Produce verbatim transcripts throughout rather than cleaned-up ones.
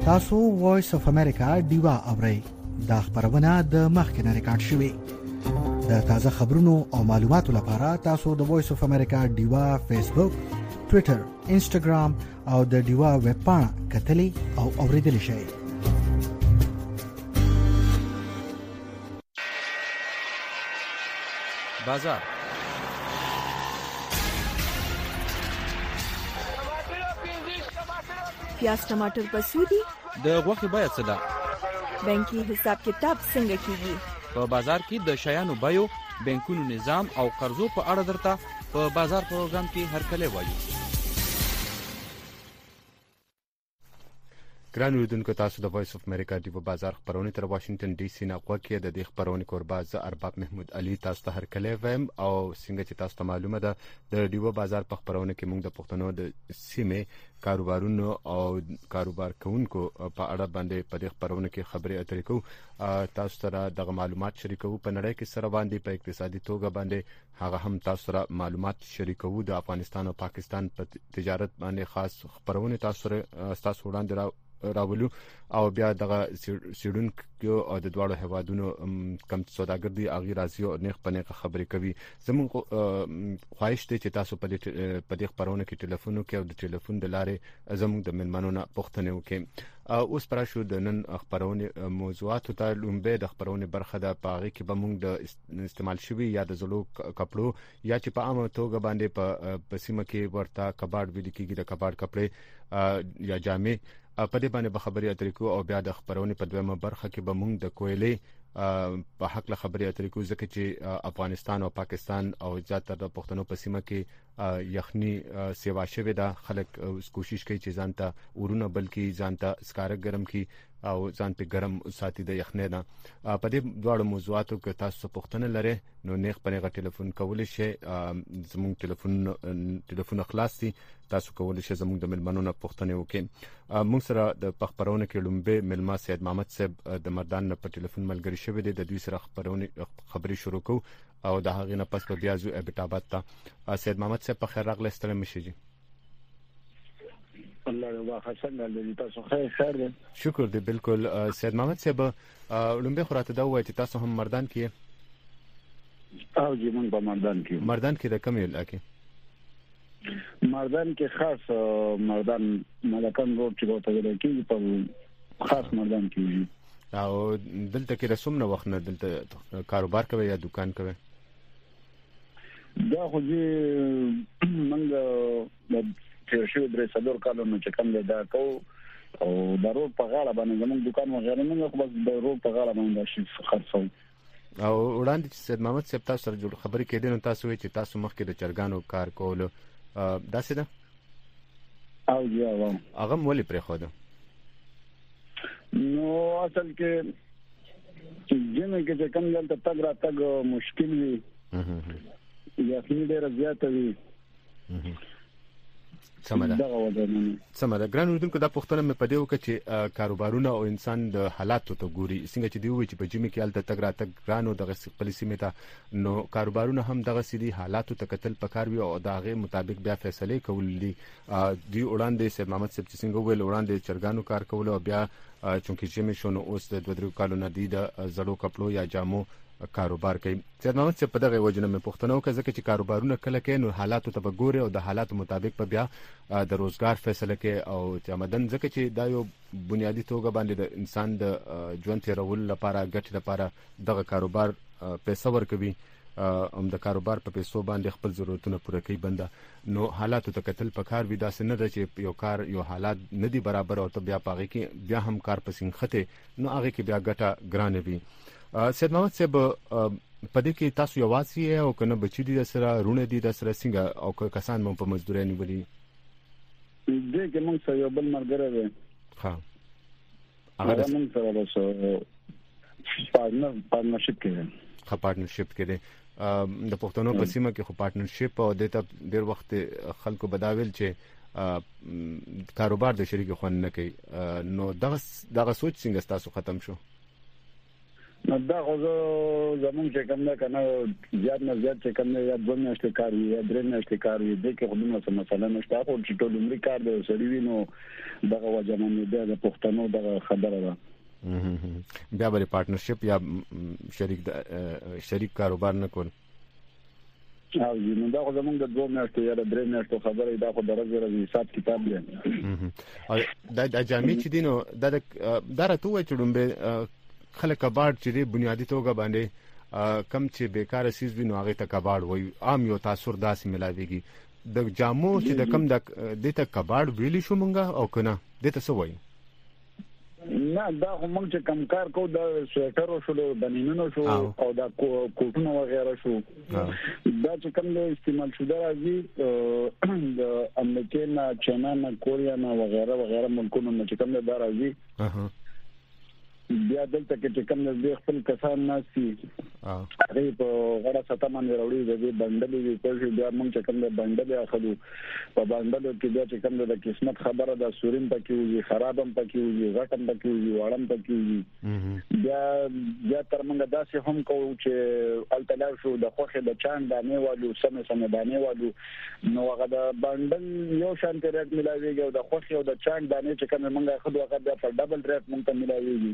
تاسو وایس اف امریکا ډیوا اورئ. دا خبرونه د مخکنه ریکارډ شوې. د تازه خبرونو او معلوماتو لپاره تاسو د وایس اف امریکا ډیوا فیسبوک، ټوئیټر، انسټاګرام او د ډیوا ویب پاڼه کتلې او اوریدلې شئ. بازار پیاز ټماټر بسودي د غوښې بیه څه ده؟ بانکي حساب کتاب څنګه کیږي؟ په بازار کې د شیانو بیو، بانکونو نظام او قرضو په اړه درته په بازار پروګرام کې هرکلی وایو. ګران اوریدونکو، تاسو د وایس اف امریکا ډیو بازار خبرونه تر واشنگټن ډي سي نه غوښه د دې خبرونه کوربه ز ارباب محمود علي تاسو ته هرکلی وایم. او څنګه چې تاسو ته معلومه ده د ډیو بازار په خبرونه کې موږ د پښتنو د سیمې کاروبارونو او کاروبار کوونکو په اړه باندې په دې خبرونه کې خبرې اترې کوو. تاسو سره د معلومات شریکو په نړۍ کې سره باندې په اقتصادي توګه باندې هغه هم تاسو سره معلومات شریکو د افغانستان او پاکستان په تجارت باندې خاص خبرونه تاسو سره تاسو وړاندې را راولو او بیا دغه سیډونکو او د دواړو هوادونو کم سوداګر دي اغي راځي او نه خپل خبرې کوي. زموږ خواهش دی چې تاسو په دې په دې خبرونه کې ټلیفون وکړئ او د ټلیفون د لارې زموږ د ملمنو نه پوښتنه وکړئ. اوس پر شو د نن خبرونه موضوعات ته لومبه د خبرونه برخه ده. پاغي کې به موږ د استعمال شوی یا د زلو کپړو یا چې په عامه توګه باندې په پسیمه کې ورته کباړ ویل کېږي د کباړ کپړې یا جامې په دې باندې به خبرې اترې کوو. او بیا د خبرونه په دویمه برخه کې به موږ د کویلې په حق له خبرې اترې کوو، ځکه چې افغانستان او پاکستان او زیاتره د پښتنو په سیمه کې یخني سیوا شوې ده. خلک کوشش کوي چې ځان ته ورونه بلکې ځان ته سکاره ګرم کی او ځان په ګرم ساتي د یخنۍ نه. په دې دواړو موضوعاتو کې تاسو پوښتنه لرئ نو نیغ په نیغه ټلیفون کولی شئ. زموږ ټلیفون ټلیفون خلاص دي، تاسو کولی شئ زموږ د ملمنو نه پوښتنه وکړئ. موږ سره د خبرونه کې لومبه ملما سید محمد صاحب د مردان نه په ټلیفون ملګری شوی دی. د دوی سره خبرونه خبري شروع کوو او د هغې نه پس په بیا ځو ابټاباد ته. سید محمد صاحب په خیر راغلی، ستړی مشئ. الله رضا حسن دې تاسو خیر خیر دی. شکر دی. بالکل سید محمد صاحب، لومبه خراته دا وایي چې تاسو هم مردان کې او جی مونږ په مردان کې مردان کې د کوم علاقې؟ مردان کې خاص مردان ملکان روډ چې ورته ویل کېږي په خاص مردان کې. او دلته کې رسوم نه وخت نه دلته کاروبار کوي یا دکان کوي؟ دا خو دې موږ د تیر شو درې څلور کالونو چې کوم دا کو او د روډ په غاړه باندې زموږ دکان وغیرہ نه خو بس د روډ په غاړه باندې شي خرڅو. او وړاندې چې سید محمد صاحب تاسو سره جوړ خبرې کېدل نو تاسو وایي چې تاسو مخکې د چرګانو کار کولو داسې ده؟ او یا و هغه مولې پرې خو ده نو اصل کې جنه کې چې کوم دلته تګ را تګ مشکل وي یا خني ډېر زیاته وي. سمه ده سمه ده. ګران اوریدونکو، دا پوښتنه مې په دې وکړه چې کاروبارونه او انسان د حالاتو ته ګوري. څنګه چې دی وایي چې په جمی کې الته تګ را تګ ګرانو دغه خپل سیمې ته، نو کاروبارونه هم دغه سړي حالاتو ته کتل پکار وي او دغه مطابق بیا فیصله کول دي. دی وړاندې سید محمد صاحب چې څنګه ویل وړاندې چرګانو کار کول او بیا چونکې جمی شونه اوس د دوه درو کالو نه دی د زړو کپړو یا جامو کاروبار کوي. سید محمد صاحب په دغه وجه نه مې پوښتنه وکړه ځکه چې کاروبارونه کله کې نو حالاتو ته وګوري او د حالاتو مطابق په بیا د روزګار فیصله کوي او چمدن، ځکه چې دا یو بنیادی توګه باندې د انسان د ژوند تیرولو لپاره ګټې لپاره دغه کاروبار پیسې ورکوي او د کاروبار په پیسو باندې خپل ضرورتونه پوره کوي بنده. نو حالاتو ته کتل پکار وي، داسې نه ده چې یو کار یو حالات نه دي برابر او ته بیا پاږي کې بیا هم کار پسین خته نو هغه کې بیا ګټه ګرانه وي. سید محمد صاحب، په دې کې تاسو یوازې او کنه بچی دي سره رونه دي د سره څنګه او کسان مو په مزدوري نیولې؟ دې کې موږ سره یو بل مرګره ده. ها هغه موږ سره د پارتنر پارتنرشپ کې ده. ها پارتنرشپ کې ده. د پښتنو په سیمه کې خو پارتنرشپ او د ډیر وخت خلکو بداویل چې کاروبار د شریک خو نه کوي. نو دغه دغه سوچ څنګه تاسو ختم شو؟ نو دا خو زمونږ چې کوم نه کنه زیات نه زیات چې کوم نه یا دوه میاشتې کار وي یا درې میاشتې کار وي د کې خودونه څه مسله نشته خو چې ټول عمر کار دی سړی وینو دغه وجه نه دی د پښتنو دغه خبره ده بیا به پارټنرشپ یا شریک شریک کاروبار نه کول او نو دا خو زمونږ د دوه میاشتې یا درې میاشتې خبره دا خو درځي راځي حساب کتاب دی او دا د جامع چې دینو دا دا راته وای چې دومره خلک کباړ چې بنیادی توګه باندې کم چې بیکاره سیس وینو هغه ته کباړ وای عام یو تاثر داسې ملاويږي د جامو چې د کم د دته کباړ ویلی شو مونږه او کنه دته څه وای نه دا هم چې کم کار کو د سویټر شو د بنینونو شو او د کوټونو وغیرہ شو دا چې کم له استعمال شوه راځي د امریکا نه چاینا نه کوریا نه وغیرہ وغیرہ ملکونو نه چې کم دا راځي بیا دلته کې چې کوم د خپل کسان ناسي هغه په غړا ستامن وروړي د بندلې وی په بیا موږ چې کوم د بندلې اخلو په بندلو کې بیا چې کوم د قسمت خبره د سورین پکې وي خرابم پکې وي غټم پکې وي وړم پکې وي بیا بیا تر موږ داسې هم کوو چې التلار شو د خوخه د چاند دانه والو سم سم دانه والو نو هغه د بندل یو شان ریټ ملاويږي او د خوخه او د چاند دانه چې کوم موږ اخلو هغه بیا په ډبل ریټ موږ ته ملاويږي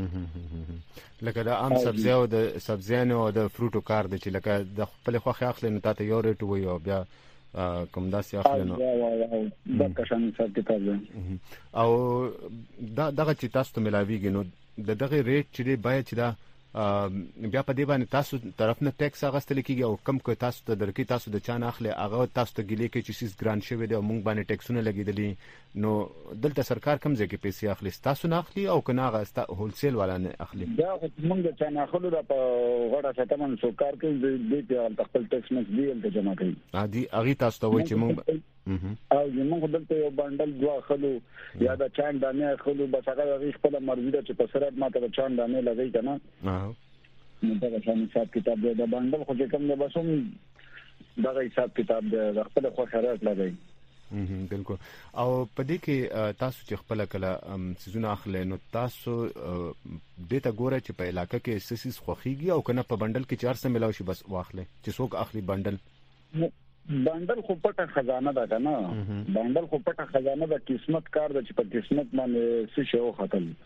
لکه دا عام سبزیو د سبزیانو او د فروټو کار دی چې لکه د خپل خوخه اخلي نو تاسو یو ریټ وي او بیا کوم داسې اخلي نو دا کشان حساب کتاب دی او دا دغه چې تاسو ته ملاويږي نو د دغه ریټ چې باید چې دا بیا په دې باندې تاسو طرف نه ټیکس اغستل کیږي او کم کو تاسو ته درکې تاسو د چانه اخلي هغه تاسو ته ګلې کې چې سیس ګران شوی دی او موږ باندې ټیکسونه لګیدلی نو دلته سرکار کم ځای کې پیسې اخلي تاسو نه اخلي او کنه هغه هولسیل والا نه اخلي دا موږ د چانه اخلو د په غړا ستمن سو کار کوي د دې په خپل ټیکس مس دی ته جمع کوي عادي هغه تاسو ته وایي چې موږ او موږ دلته یو بندل دوه خلو یا د چاند دانه خلو بس هغه خپل مرزي ده چې په سرت ماته د چاند دانه لګي کنه نو دا شان حساب کتاب دی د بندل خو چې کوم د بسوم دا حساب کتاب دی د خپل خو خیرات لګي بالکل او په دې کې تاسو چې خپل کله سيزونه اخلي نو تاسو د ته ګوره چې په علاقې کې سسیس خوخيږي او کنه په بندل کې چار سم ملاوي شي بس واخلي چې څوک اخلي بندل بندل خو پټه خزانه ده کنه بندل خو پټه خزانه ده قسمت کار ده چې په قسمت باندې څه شو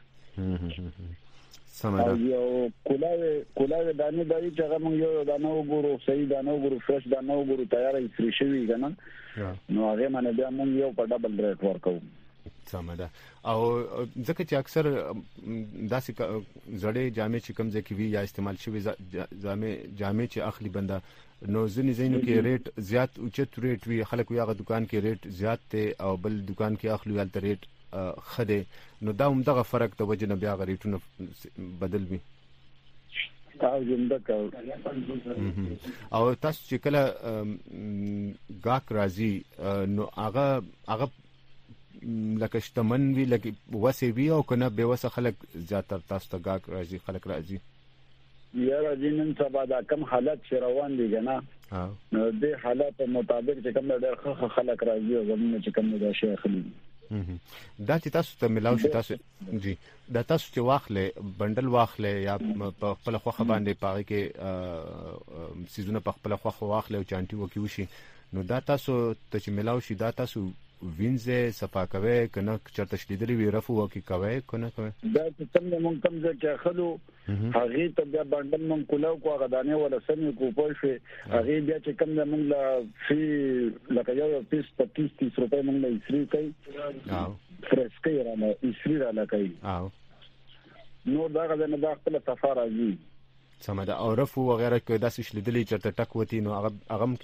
خطر سمره یو کولای کولای دانه دایي چې هغه موږ یو دانه وګورو صحیح دانه وګورو فرش دانه وګورو تیارې فری شوی کنه نو هغه باندې بیا موږ یو په ډبل ریټ ورکو سمره او ځکه چې اکثر داسې زړې جامې چې کم ځکه وی یا استعمال شوی جامې جامې چې اخلي بنده نو ځنې ځینو کې ریټ زیات اوچت ریټ وی خلک یو هغه دکان کې ریټ زیات ته او بل دکان کې اخلي ول ته ریټ خده نو دا هم دغه فرق د وجه نه بیا غریټونه بدل وي او زنده کا او تاسو چې کله غاک راځي نو هغه هغه لکه شتمن وی لکه وسه وی او کنه به وسه خلک زیاتره تاسو ته غاک راځي خلک راځي یا راځي نن سبا دا کم حالت شروان دي کنه نو د حالت مطابق چې کوم ډېر ښه خلک راځي او زموږ چې کوم دا شي اخلي دا چې تاسو ته ملاو شي تاسو جی دا تاسو چې واخلې بندل واخلې یا په خپل خوخه باندې پاره کې سيزونه په خپل خوخه واخلې او چانټي وکي وشي نو دا تاسو ته چې ملاو شي دا تاسو وینځه صفا کوي کنه چرته شلیدلې وی رفو وکي کوي کنه کوي دا چې څنګه مونږ کوم ځکه خلو هغه ته بیا بندل مونږ کولاو کو غدانه ولا سمې کو پوه شي هغه بیا چې کوم مونږ لا فی لکه یو پیس پچیس تیس روپے مونږ لا اسری کوي او فرس کوي را نه اسری را نه کوي او نو دا غدانه دا خپل صفا راځي سمدا او رفو وغیرہ کې داسې شلیدلې چرته ټک وتی نو هغه هغه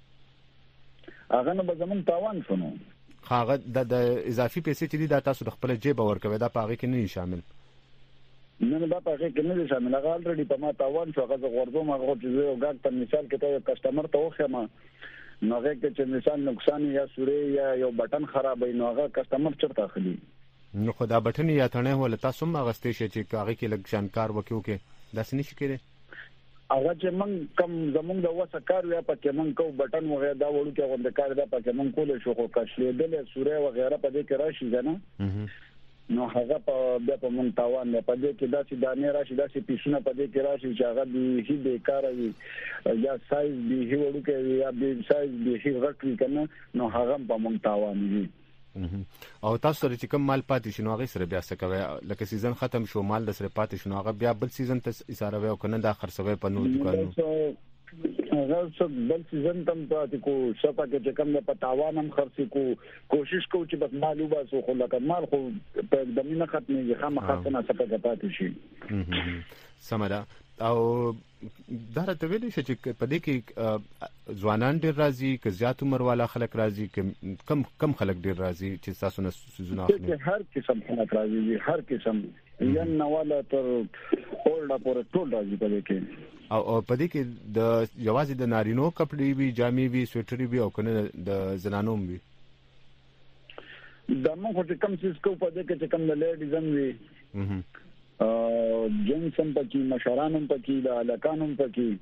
کې هغه نو به زمونږ تاوان شنو هغه د اضافي پیسې چې دا تاسو د خپل جیب ورکوي دا پاغه کې نه شامل نه نه دا پاغه کې نه شامل هغه الریډي په ما تاوان شو هغه غوړدو ما غوړ چې یو ګاګ په مثال کې ته کسٹمر ته وخه ما نو هغه کې چې مثال نقصان یا سورې یا یو بٹن خرابې نو هغه کسٹمر چرته اخلي نو خدا بٹن یا ثنه ول تاسو ما غستې شي چې هغه کې لږ شانکار وکيو کې داس نشي کېږي هغه چې من کم زمونږ د وسه کار یا پکې من کو بٹن وغیرہ دا وړو کې غونډه کار دا پکې من کول شو خو کښلې دل سورې وغیرہ په دې کې راشي کنه نو هغه په بیا په مونږ تاوان نه پدې کې داسې دانې راشي داسې پیسونه پدې کې راشي چې هغه به هی بیکاره وي یا سایز به هی وړوکی یا به سایز به هی غټ وي کنه نو هغه په مونږ تاوان وي. او تاسو سره چې کوم مال پاتې شنو هغه سره بیا څه کوي لکه سیزن ختم شو مال د سره پاتې شنو هغه بیا بل سیزن ته اشاره وي او کنه دا خرڅوي په نور دکانونو هغه څه بل سیزن تم پاتې کو شپه کې چې کوم د پتاوان هم خرڅ کو کوشش کو چې بس مال وباسو خو لکه مال خو په دمه نه ختمي خامخا نه سپه پاتې شي. سمدا او دا راته ویل شي چې په دې کې ځوانان ډیر راځي که زیات عمر والا خلک راځي کم کم خلک ډیر راځي چې تاسو نه سوزونه اخلي. هر قسم خلک راځي هر قسم ین نواله تر اولډا پورې ټول راځي په دې کې. او په دې کې د یوازې د نارینو کپړې وی جامې وی سویټرې وی او کنه د زنانو وی د مو چې کوم څه کو په دې کې چې کوم د لیډیزم وی ا جنسم پکې مشرانم پکې د الکانم پکې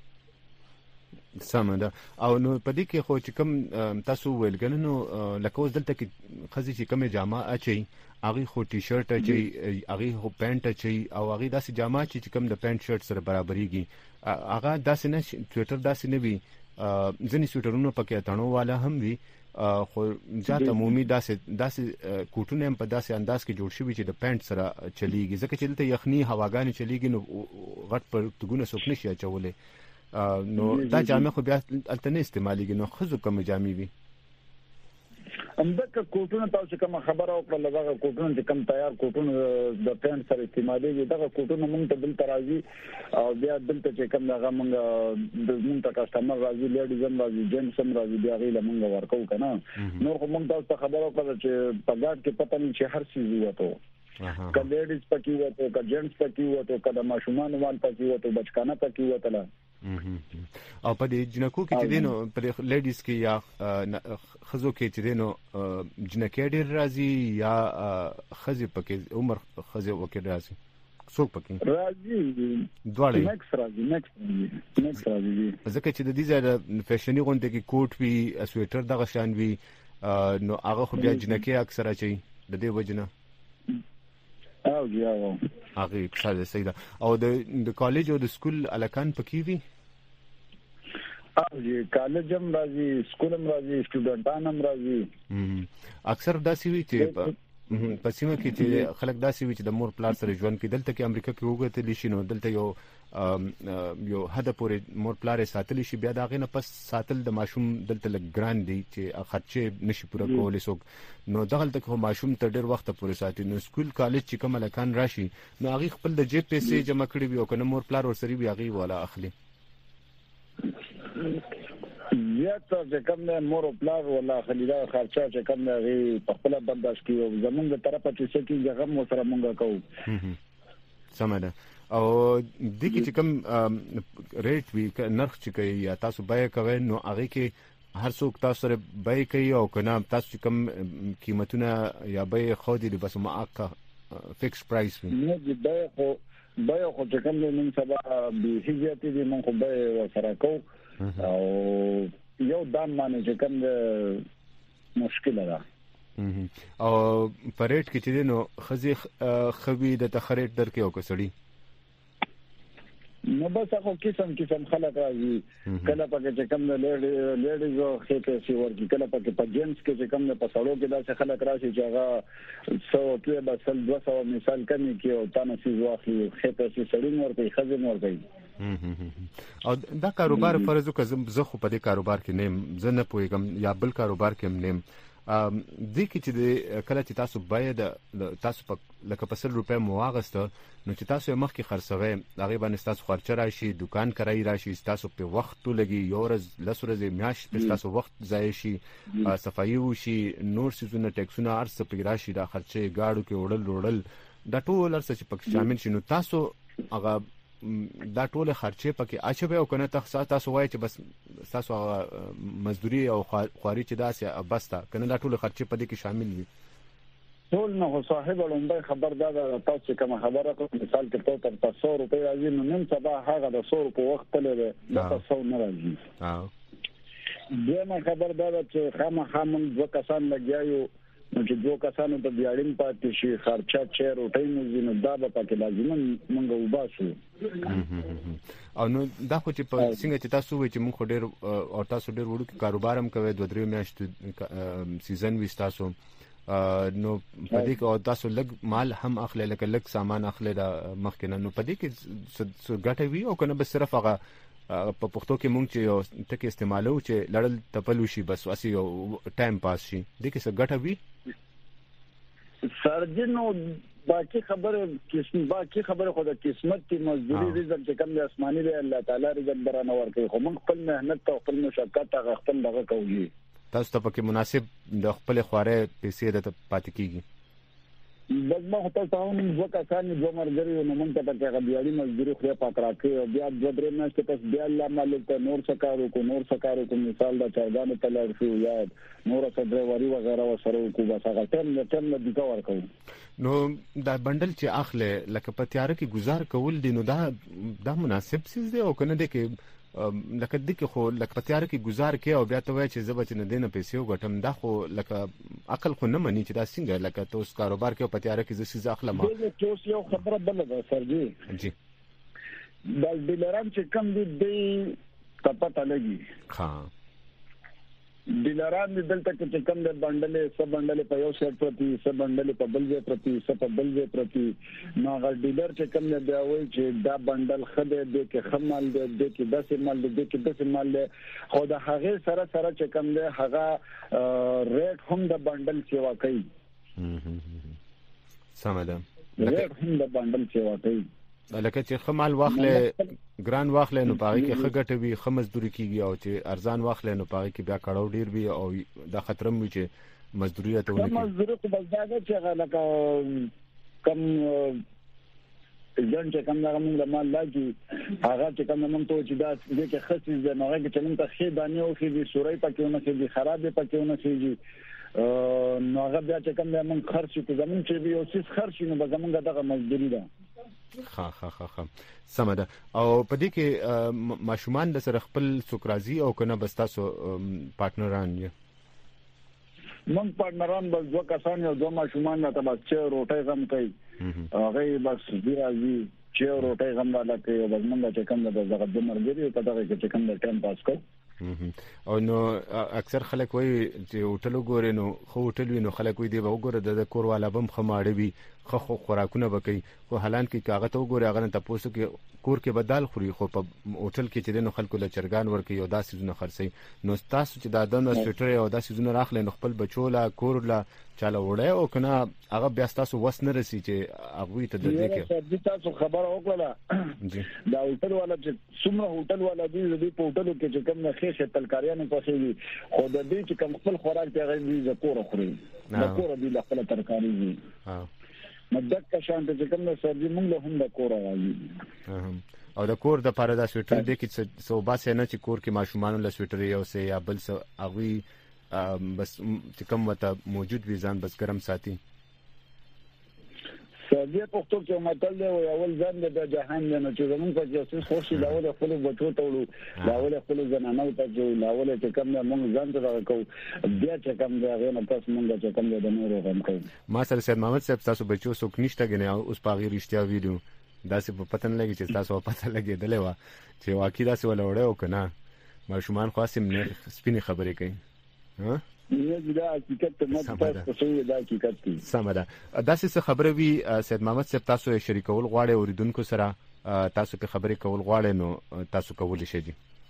سمده. او نو په دې کې خو چې کوم تاسو ویل کنه نو لکه اوس دلته کې خزي چې کومه جامه اچي هغه خو ټي شرټ اچي هغه خو پینټ اچي او هغه داسې جامه چې کوم د پینټ شرټ سره برابرېږي هغه داسې نه سویټر داسې نه وي ځنې سویټرونو پکې اتانو والا هم وي خو ځات عمومي داسې داسې کوټونه هم په داسې انداز کې جوړ شوی چې د پینټ سره چلیږي ځکه چې دلته یخني هواګانې چلیږي نو غټ پر تګونه سوک نشي اچولې نو دا جامه خو بیا الته نه استعمالېږي نو خزو کوم جامې وي امدک کوټونه تاسو کوم خبره وکړه لږه کوټونه چې کوم تیار کوټونه د پینټ سره استعمالېږي دا کوټونه مونږ ته بل ترازی او بیا دلته چې کوم هغه مونږ د مونږ ته کسٹمر راځي لیډیزم راځي جنسم راځي بیا غیله مونږ ورکو کنه نو خو مونږ تاسو خبره وکړه چې په ګاډ کې پته نه چې هر څه وته که لیډیز پکې وته که جنټس پکې وته که د ماشومان وال پکې وته بچکانه پکې وته او په دې جنکو کې چې دینو په لیډیز کې یا خزو کې چې دینو جنکې ډېر راځي یا خزي پکې عمر خزي وکړي راځي څوک پکې راځي دواړه مکس راځي مکس مکس راځي ځکه چې د دې ځای فیشني غونډه کې کوټ وی سویټر دغه شان وی نو هغه خو بیا جنکې اکثره چي د دې وجنه او یاو هغه څه سیده او د د کالج او د سکول الکان پکې وی او جی کالج هم راځي سکول هم راځي سټوډنټان هم راځي اکثر داسې وی چې په سیمه کې چې خلک داسې وی چې د مور پلار سره ژوند کوي دلته کې امریکا کې وګورئ شي نو دلته یو یو هدا پورې مور پلار ساتلی شي بیا دا غینه پس ساتل د ماشوم دلته لګ ګران دی چې خرچه نشي پوره کولای سو نو دغه تک ماشوم ته ډیر وخت پورې ساتي نو سکول کالج چې کوم لکان راشي نو هغه خپل د جیب پیسې جمع کړي وي او کنه مور پلار ورسري وي هغه ولا اخلي یا ته چې کوم نه مور پلار ولا خلیدا خرچه چې کوم نه غي په خپل برداشت کیو زمونږ د طرفه چې څه کې هغه مو سره مونږ کوو سمه او د کی چې کوم ریټ وی نرخ چې کوي یا تاسو بای کوي نو هغه کې هر څوک تاسو سره بای کوي او کنه تاسو کوم قیمتونه یا بای خو دي بس معاقه فکس پرایس وي نه دی بای خو بای خو چې کوم نن سبا به هیڅ دې مونږ خو بای سره کوو او یو دام باندې چې کوم د مشکل ده او پریټ کې چې نو خزي خوي د تخریټ درکې او کسړي نو بس هغه قسم قسم خلک راځي کله پکې چې کوم د لیډیز او خېټه سی ورکی کله پکې په جنس کې چې کوم په سړو کې داسې خلک راشي چې هغه سو کې بسل دوه سو مثال کمی کې او تاسو سی واخلي خېټه سی سړی ورته خزي ورته او دا کاروبار فرض وکړم زه خو په دې کاروبار کې نیم زه نه پوهیږم یا بل کاروبار کې نیم د کی چې کله چې تاسو باید تاسو په لکه په سل روپے مواغسته نو چې تاسو مخ کې خرڅوي هغه باندې تاسو خرچه راشي دکان کرای راشي تاسو په وخت لګي یو ورځ لس ورځې میاش په تاسو وخت ضایع شي صفایي وشي نور سيزونه ټیکسونه ارڅ په راشي دا خرچه گاډو کې وړل وړل دا ټول ارڅ چې پکې شامل شي نو تاسو هغه دا ټول خرچه پکې اچوي او کنه تاسو تاسو وایي چې بس تاسو مزدوري او خواري چې داسې بستا کنه دا ټول خرچه پدې کې شامل وي ټول نو صاحب لومبه خبردار تاسو کوم خبره کوم مثال کې ته تر څو روپے راځي نو نن سبا هغه د څو روپے وخت تللی د تاسو نه راځي ها دغه خبردار چې خامخا موږ دوه کسان لګیایو نو چې دوه کسانو ته بیاړین پاتې شي خرچه چې روټي مو زینو دا به پکې لازم مونږ وباسو. او نو دا خو چې په څنګه چې تاسو وایي چې مونږ ډېر او تاسو ډېر وړو کاروبار هم کوي دوه درې میاشتې سیزن وي تاسو نو پدې کې او تاسو لګ مال هم اخلي لکه لګ سامان اخلي دا مخکنه نو پدې کې ګټه وي او کنه بس صرف هغه په پښتو کې مونږ چې یو ټکی استعمالو چې لړل تپلو شي بس واسي یو ټایم پاس شي دې کې څه ګټه وي سرجنو باقي خبره قسم باقي خبره خو د قسمت کی مزدوري رزق چې کوم د آسماني دی الله تعالی رزق برانه ورکوي خو موږ خپل مهنت او خپل مشقت هغه خپل دغه کوي تاسو ته پکې مناسب د خپل خواره پیسې د پاتې کیږي دغه هوټل تاون دوه کسان دوه مرګري نو موږ ته پکې غوډیالي مزدوري خو پاک راکې او بیا دوه درې میاشتې پس بیا الله مالک ته نور سکارو کو نور سکارو کو مثال دا چاودانه تلل شو یا نور څه ډرایوري وغیرہ وسره کو بس هغه ټیم نه ټیم نه دیګه ورکو نو دا بندل چې اخله لکه په تیار کې گزار کول دي نو دا دا مناسب څه دی او کنه د کې لکه د کې خو لکه په تیار کې گزار کې او بیا ته وای چې زبچ نه دینه پیسې وګټم دا خو لکه عقل خو نه مني چې دا څنګه لکه تاسو کاروبار کې په تیار کې زه سیزه اخلم دا تاسو یو خبره بل ده سرجی جی دا ډیلران چې کم دي د پته لګي ها ډیلران دلته کې کم د بندلې سب بندلې په یو سیټ پرتی سب بندلې په بل ځای پرتی سب په بل ځای پرتی نو هغه ډیلر چې کم نه دی وای چې دا بندل خده دې کې خمال دې دې کې داسې مال دې کې داسې مال خو دا هغه سره سره چې کم دی هغه ریټ هم د بندل سیوا کوي سمده ریټ هم د بندل سیوا کوي لکه چې خمال واخلې ګران واخلې نو پاره کې خګټه وي خمزدوري کیږي او چې ارزان واخلې نو پاره کې بیا کړهو ډیر وي او دا خطر مې چې مزدوري ته ونه کې مزدوري خو بس دا چې لکه کم ځان چې کم دا موږ مال لاګي هغه چې کم موږ ته چې دا دې کې خصيص ده نو هغه چې موږ ته خې دانه او خې دي سوري پکې ونه خې دي خرابې پکې ونه خې دي نو هغه بیا چې کم موږ خرچ کوو زمون چې یو څه خرچ نو به زمونږ دغه مزدوري ده ها ها ها ها سمده او پدې کې ماشومان د سره خپل سوکرازي او کنه بس تاسو پارټنران یې مونږ پارټنران بس دوه کسان یو دوه ماشومان ته بس چې روټي غم کوي هغه بس دی راځي چې روټي غم لا کوي بس مونږ چې کوم د دغه د مرګري په دغه کې کوم د ټایم پاس کوي او نو اکثر خلک وایي چې هوټل وګوري نو خو هوټل وینو خلک وایي دی وګوره د کور والا بم خماړي وي خو خو خوراکونه وکي خو حالان کې کاغذ وګوري هغه ته پوسو کې کور کې بدل خوري خو په هوټل کې چې دنو خلکو له چرګان ورکي او داسې زونه خرسي نو تاسو چې دا دنه سټر او داسې زونه راخلې نو خپل بچولا کور لا چاله وړه او کنه هغه بیا تاسو وس نه رسی چې هغه ته د دې کې تاسو خبره وکړه دا هوټل والا چې څومره هوټل والا دی د په هوټلو کې چې کوم نه خېشه تلکاریانو پسې دي خو د دې چې کوم خپل خوراک ته غوړي د کور خوري د کور دی خپل ترکاری دي ها مدک شان ته کوم نه سرجي موږ له هم د کور راځي او د کور د پاره د سویټر د کې څو باسه نه چې کور کې ماشومان له سویټر یو سه یا بل څه اغوي بس چې کوم وته موجود وي ځان بس ګرم ساتي سعودي پښتو کې متل دی او اول ځان د جهان نه چې زمونږ په جاسوس خوشي لاول خپل بچو ته وړو لاول خپل زنانه ته جو لاول چې کوم موږ ځان ته راکو بیا چې کوم دا غنه تاسو موږ چې کوم د نور غم کوي ما سره سید محمد صاحب تاسو بچو څوک نشته غنه اوس پاغي رښتیا ویډیو دا څه په پتن لګي چې تاسو په پته لګي دلې وا چې واقعي دا څه ولا وړه او کنه ماشومان خاصم نه سپینې خبرې کوي ها نه دا حقیقت ته مت تاسو دا حقیقت دي سمده دا څه خبره وی سید محمد صاحب تاسو یې شریکول غواړي اوریدونکو سره تاسو په خبرې کول غواړي نو تاسو کولی شئ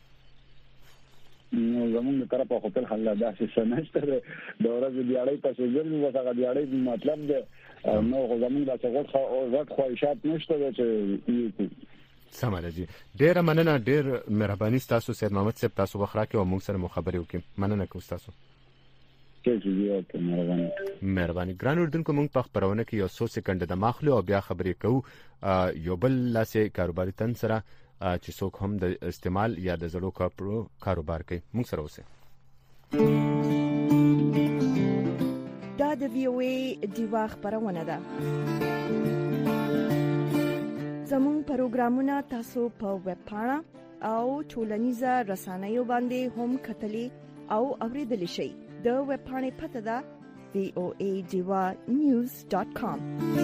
نو زمونږ طرفه خپل حل دا څه نشته د ورځې دیاړې پسې ګرځي وسه دیاړې مطلب ده نو زمونږ د څنګه او غټ خواهشات نشته چې سماره جی ډیر مننه ډیر مهرباني تاسو سید محمد صاحب تاسو وخرا کې او موږ سره مخابره وکړو مننه کوم تاسو مهرباني ګران اردوونکو موږ په خبرونه کې یو څو سکند د ماخلو او بیا خبرې کوو یو بل لاسه کاروباري تن سره چې څوک هم د استعمال یا د زړو کاپرو کاروبار کوي موږ سره اوسه دا د وی او ای دیوا خبرونه ده زموږ پروګرامونه تاسو په ویب پاڼه او ټولنیزه رسنیو باندې هم کتلی او اوریدلی شئ د ویب پاڼې پته ده v o a diva news dot com.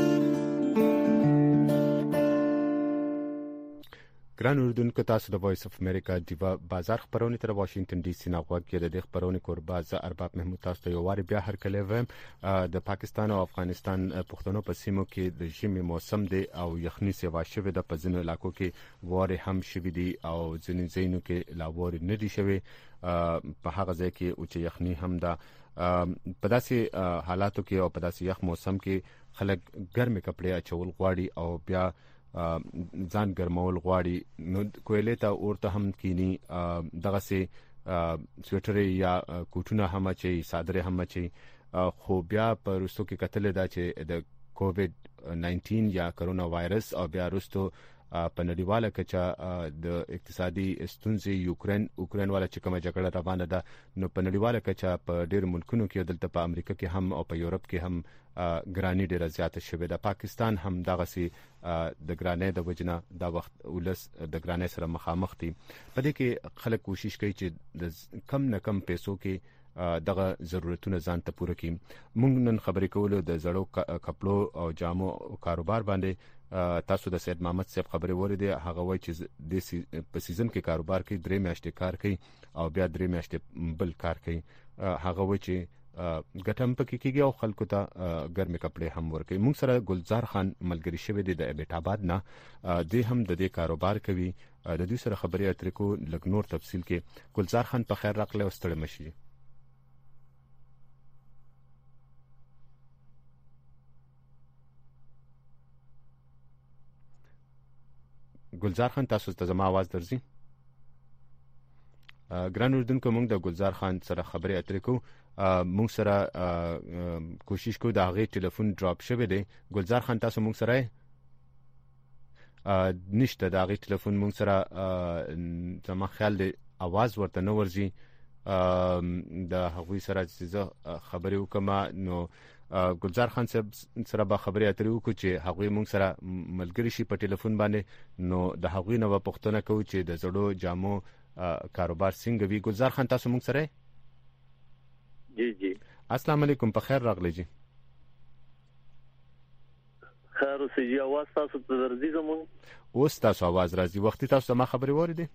ګران اردوونکو، تاسو د وایس اف امریکا دیوا بازار خبرونه تر واشنگټن ډي سي نه غوږ کې د خبرونه کوربه ز ارباب محمود تاسو ته یو واری بیا هر کله ویم. د پاکستان او افغانستان پښتنو په سیمو کې د ژمي موسم دی او یخني سیوا شوه د پزینو علاقو کې واره هم شوه دي او ځینې ځینو کې لا واره نه دي شوه په هغه ځای کې او چې یخني هم ده. په داسې حالاتو کې او په داسې یخ موسم کې خلک ګرمه کپڑے اچول غواړي او بیا ځان ګرمول غواړي، نو کویلې ته ورته هم کینی دغه سي سویټر یا کوټونه هم چي صادره هم چي، خو بیا په روسو کې کتل دا چې د کووډ ناینټین یا کرونا وایرس او بیا روسو په نړیواله کچه د اقتصادي ستونزې یوکرين اوکرين والا چې کومه جګړه روانه ده، نو په نړیواله کچه په ډېر ملکونو کې دلته په امریکا کې هم او په یورپ کې هم ګرانی ډیره زیاته شوه ده. پاکستان هم دغه سي د ګرانی د وجنه دا وخت ولس د ګرانی سره مخامخ دي. په دې کې خلک کوشش کوي چې د کم نه کم پیسو کې دغه ضرورتونه ځان ته پوره کړي. موږ نن خبرې کولو د زړو کپړو او جامو کاروبار باندې. تاسو د سید محمد صاحب خبرې وریدې، هغه وایي چې د په سیزن کې کاروبار کوي، درې میاشتې کار کوي او بیا درې میاشتې بل کار کوي. هغه وایي چې ګټم پکې کېږي او خلکو ته ګرمه کپڑے هم ورکوي. موږ سره ګلزار خان ملګری شوی دی د ابټ آباد نه، د هم د دې کاروبار کوي. د دې سره خبرې اترې کو لږ نور تفصیل کې. ګلزار خان په خیر راغلی او ستړي مشي. ګلزار خان تاسو ته زما आवाज درځي؟ ګران اردوونکو، موږ د ګلزار خان سره خبرې اترې کو. موږ سره کوشش کو دا غي ټلیفون ډراپ شوی دی. ګلزار خان تاسو موږ سره نشته، دا غي ټلیفون موږ سره زما خیال دی आवाज ورته نه ورځي. د هغوی سره چې خبرې وکم نو ګلزار خان سره به خبرې اترې وکړو چې هغوی موږ سره ملګری شي په ټلیفون باندې. نو د هغوی نو پوښتنه کوو چې د زړو جامو کاروبار څنګه وی. ګلزار خان تاسو موږ سره؟ جی جی السلام علیکم، په خیر راغلی. جی خیر اوسې. جی आवाज تاسو ته درځي؟ زمون اوس تاسو आवाज راځي. وختي تاسو ما خبرې وریدې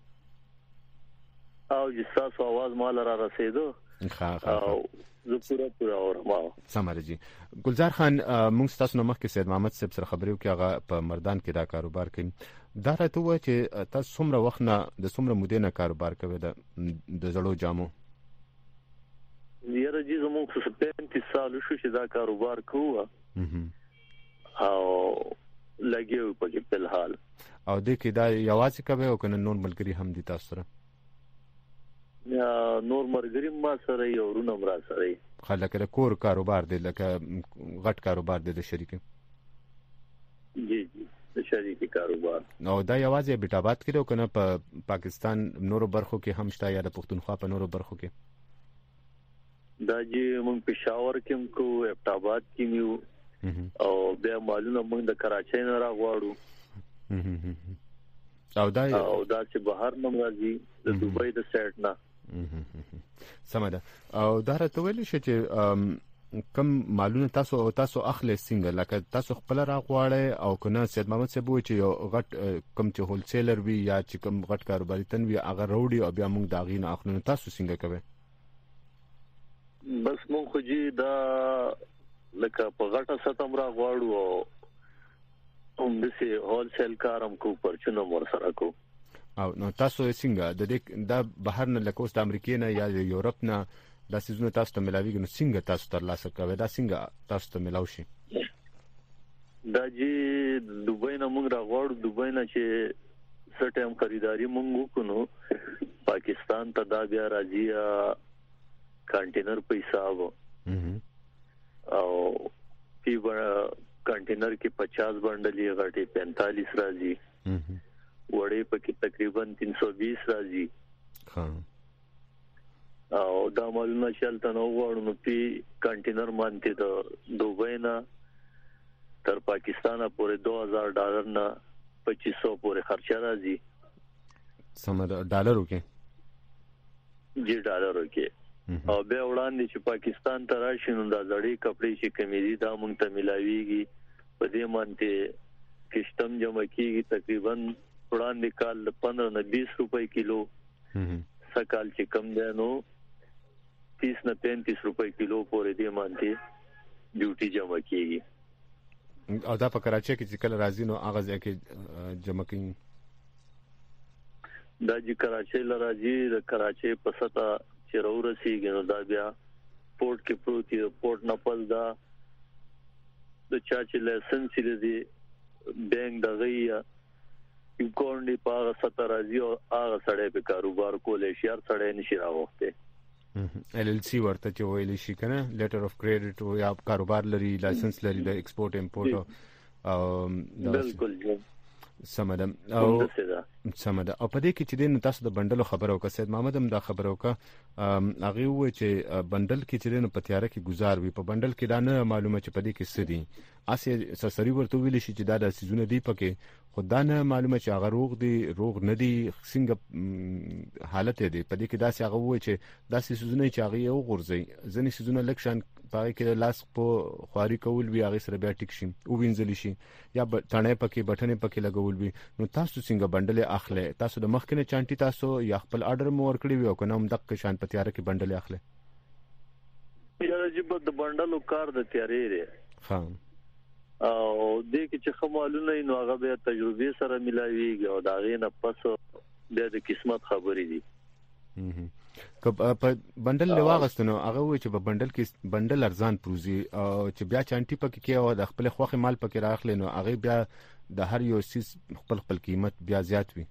او جی تاسو आवाज مال را رسیدو. ښه ښه زه پورا پورا اورم. سماره جی. ګلزار خان موږ تاسو نو مخکې سید محمد صاحب سره خبرې وکړه، هغه په مردان کې دا کاروبار کوي. دا راته وایي چې تاسو څومره وخت نه د څومره مودې نه کاروبار کوي د زړو جامو؟ یاره جی زموږ څه پنځه سال شو چې دا کاروبار کوو او لګیو په فلحال. او د کې دا یوازې کوي او کنه نور ملګری هم دي تاسو سره؟ یا نور مرګري ما سره یو رونم را سره. خلک د کور کاروبار دی، لکه غټ کاروبار دی د شریک؟ جی جی د شریک کاروبار. نو دا یوازې ابټ آباد کې دی کنه په پاکستان نورو برخو کې هم شته یا د پښتونخوا په نورو برخو کې؟ دا جی موږ پېښور کې هم کو، ابټ آباد کې میو او بیا مالونه موږ د کراچۍ نه راغواړو او دا او دا چې بهر نه راځي د دوبۍ د سایډ نه. سمه ده. او دا راته ویل شي چې کم مالونه تاسو او تاسو اخلي څنګه، لکه تاسو خپل راغواړئ او کنه سید محمد صاحب وایي چې یو غټ کم چې هول سیلر وي یا چې کم غټ کاروباري تن وي هغه روړي او بیا موږ دا غینه اخلو، تاسو څنګه کوئ؟ بس مونږ خو جی دا لکه په غټه ستم را غواړو او هم د سي هول سیل کارم کو پرچونه مور سره کو. او نو تاسو څنګه د دې د بهر نه لکه اوس د امریکا نه یا د یورپ نه دا سيزونه تاسو ته ملاويږي، نو څنګه تاسو تر لاسه کوي؟ دا څنګه تاسو ته ملاوي شي؟ دا جی دوبۍ نه موږ را غواړو، دوبۍ نه چې سټیم خریداري موږ وکړو پاکستان ته دا بیا راځي کنټینر په حساب او پی کنټینر کې پچاس بنډلې غټي پینتالیس راځي، وړې پکې تقریبا تین سو بیس راځي. او دا مالونه چلته نو غواړو نو پی کنټینر مانته د دوبۍ نه تر پاکستان پورې دو هزار ډالر نه پچیس سو پورې خرچه راځي. سم د ډالرو کې؟ جی ډالرو کې. او بیا وړاندې چې پاکستان ته راشي نو دا زړې کپړې چې کمی دي دا مونږ ته ملاويږي په دې مانته کشتم جمع کیږي تقریبا وړاندې کال پندرہ نه بیس روپے کیلو سکال چې کم دی نو تیس نه پینتیس روپے کیلو پورې دې مانته ډیوټي جمع کیږي او دا په کراچۍ کې چې کله راځي نو هغه ځای کې جمع کوي دا چې کراچۍ لراځي د کراچۍ په ستا چې راورسیږي نو دا بیا پورت کې پروت دی پورت نه پز دا د چا چې لایسنس لري بینک دغه یا کوندي په ستا راځي او هغه سړی په کاروبار کولې شي هر سړی نشي راوخته ال ال سی ورته چې ویل شي کنه لیټر اف کریډټ او یا کاروبار لري لایسنس لري د ایکسپورت امپورټ او بالکل سمدم او سمده او په دې کې چې د تاسو د بندلو خبرو کا سید محمد هم دا خبرو کا هغه و چې بندل کې چې د پتیاره کې گزار وي په بندل کې دا نه معلومه چې په دې کې څه دي اسې سسری ورته ویل شي چې دا د سيزونه دی پکې خدای نه معلومه چې هغه روغ دی روغ نه دی څنګه حالت دی په دې کې دا څه هغه و چې دا سيزونه چې هغه یو غورځي ځنې سيزونه لکشن پاره کې لاس په خواري کول وی هغه سره بیا ټیک شي او وینځل شي یا تڼې پکې بټنې پکې لګول وي نو تاسو څنګه بندلې اخلي تاسو د مخکنه چانټي تاسو یا خپل آرډر مو ورکړی وي او کنه هم دغه شان په تیار کې بندلې اخلي یا چې د بندلو کار د تیارې لري خام او دې کې چې خمالونه نو هغه به تجربه سره ملاويږي او دا غي نه پس د قسمت خبرې دي کب په بندل لواغستنو هغه وای چې په بندل کې بندل ارزان پروزي او چې بیا چانټي پکې کې او د خپل خوخه مال پکې راخلي نو هغه بیا د هر یو سیس خپل خپل قیمت بیا زیات وي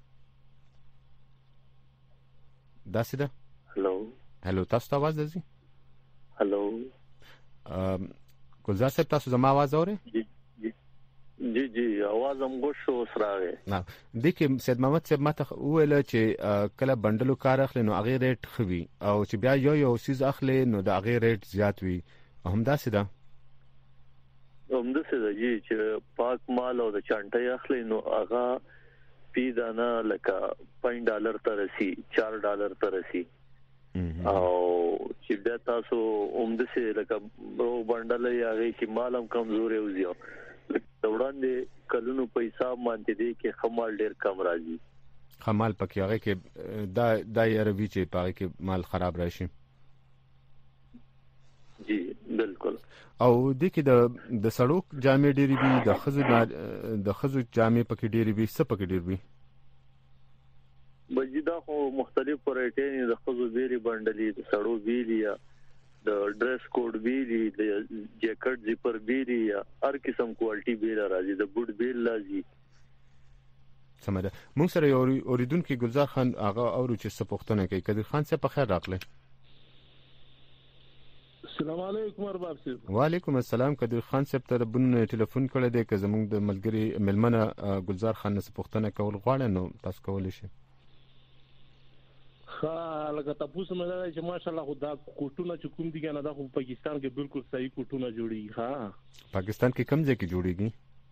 دا سیده هلو هلو تاسو ته आवाज درځي هلو ام ګلزار صاحب تاسو زما आवाज اورئ جی جی आवाज هم غوښو سراغه نه د کې سید محمد صاحب ماته ویل چې کله بندلو کار اخلي نو هغه ریټ خوي او چې بیا یو یو سیز اخلي نو د هغه ریټ زیات وي هم دا سیده هم دا سیده جی چې پاک مال او د چانټي اخلي نو هغه پی دانا لکه پنځه ډالر تر رسی چار ډالر تر رسی او چې بیا تاسو هم د سه لکه بندل یا هغه کې مالم کمزوري وزیو وړاندې کلونو په حساب باندې دي کې خمال ډیر کم راځي خمال پکې هغه کې دا د عربي چې پاره کې مال خراب راشي جی بالکل او د کې د د سړک جامې ډېری وي د خزو د خزو جامې پکې ډېری وي څه پکې ډېر وي بجدا خو مختلف پرېټې د خزو بیري بندلې د سړو بیري د ډریس کوډ بیري د جیکټ زیپر بیري هر قسم کوالټي بیل راځي د بوټ بیل راځي سمده موږ سره یو اوریدونکو ګلزار خان هغه اورو چې څه پوښتنه کوي کدر خان څه په خیر راغله السلام علیکم ارباب صاحب وعلیکم السلام کدر خان صاحب ته بن ټلیفون کړی دی که زموږ د ملګری ملمنه ګلزار خان څه پوښتنه کول غواړي نو تاسو کولای شئ خا لکه تاسو مې دا چې ماشاءالله خدا کوټونه چې کوم دي کنه دا خو پاکستان کې بالکل صحیح کوټونه جوړي ها پاکستان کې کم ځای کې جوړيږي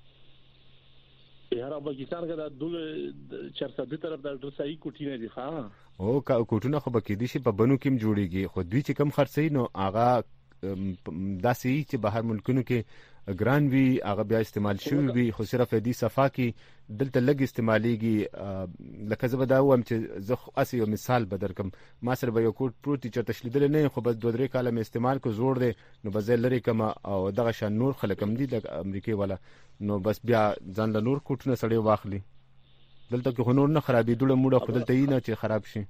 یاره پاکستان کې دا دول چرسدي طرف دا صحیح کوټینه دي ها او کوټونه خو بکې دي چې په بنو کې جوړيږي خو دوی چې کم خرڅي نو هغه داسې چې بهر ملکونو کې ګران وی هغه بیا استعمال شوی وي خو صرف دې صفه کې دلته لګ استعماليږي لکه زه به دا وایم چې زه اسی یو مثال بدرکم ما سره به یو کوټ پروتي چې تشلیدل نه خو بس دوه درې کاله مې استعمال کو زوړ دی نو بزل لري کما او دغه شان نور خلک هم دي د امریکای والا نو بس بیا ځان له نور کوټونه سړی واخلي دلته کې هنور نه خرابې دوړه موډه خو دلته یې نه چې خراب شي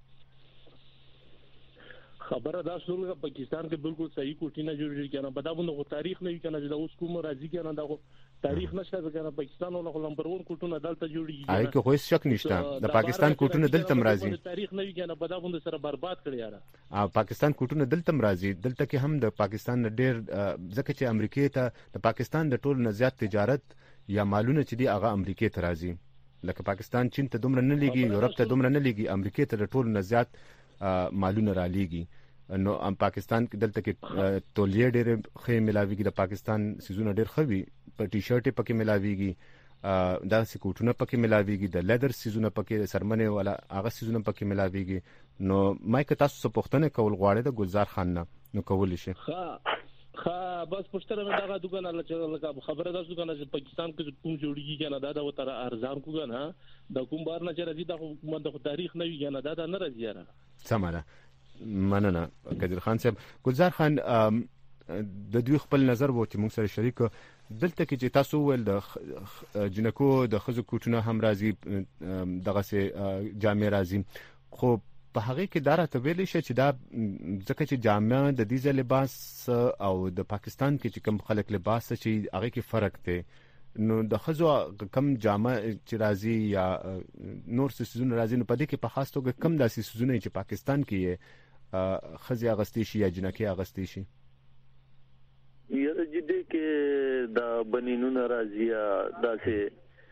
خبره دا شروع پاکستان کې بالکل صحیح کوټی نه جوړیږي کنه بدا باندې خو تاریخ نه وی کنه چې دا اوس کوم راځي کنه دا تاریخ نشته کنه پاکستان ولله نمبر ون کوټونه دلته جوړیږي آی که خو شک نشته د پاکستان کوټونه دلته مرাজি تاریخ نه وی کنه بدا باندې سره برباد کړی یاره ا پاکستان کوټونه دلته مرাজি دلته کې هم د پاکستان ډیر ځکه چې امریکای ته د پاکستان د ټول نه زیات تجارت یا مالونه چې دی هغه امریکای ته راځي لکه پاکستان چین ته دومره نه لګي یورپ ته دومره نه لګي امریکای ته د ټول نه زیات مالونه را لګي نو ام پاکستان کې دلته کې تولیه ډېر خې ملاويږي د پاکستان سيزونه ډېر خوي په ټي شرټ پکې ملاويږي دا سکوټونه پکې ملاويږي د لیدر سيزونه پکې سرمنه والا هغه سيزونه پکې ملاويږي نو مایک تاسو پوښتنه کول غواړئ د ګلزار خان نه نو کول شي. ها ها بس پښتنه مې دا دغه نه لکه خبره ده چې پاکستان کې کوم جوړیږي کنه دا د وتر ارزان کو نه د کوم بار نه چې راځي د حکومت د تاریخ نه وي کنه دا نه راځي را سمانه مننه قدیر خان صاحب. ګلزار خان د دوی خپل نظر وو چې موږ سره شریک دلته کې چې تاسو ول د جنکو د خزو کوټونه هم راځي دغه سه جامع راځي خو په هغه کې دارا ته ویل شي چې دا ځکه چې جامع د دې لباس او د پاکستان کې چې کوم خلک لباس چې هغه کې فرق دی نو د خزو کم جامع چې راځي یا نور څه سيزونه راځي نو په دې کې په خاص توګه کم داسې سيزونه چې پاکستان کې خزي اغستی شي یا جنکي اغستی شي. یره جدي کې دا بنینونه راځي داسې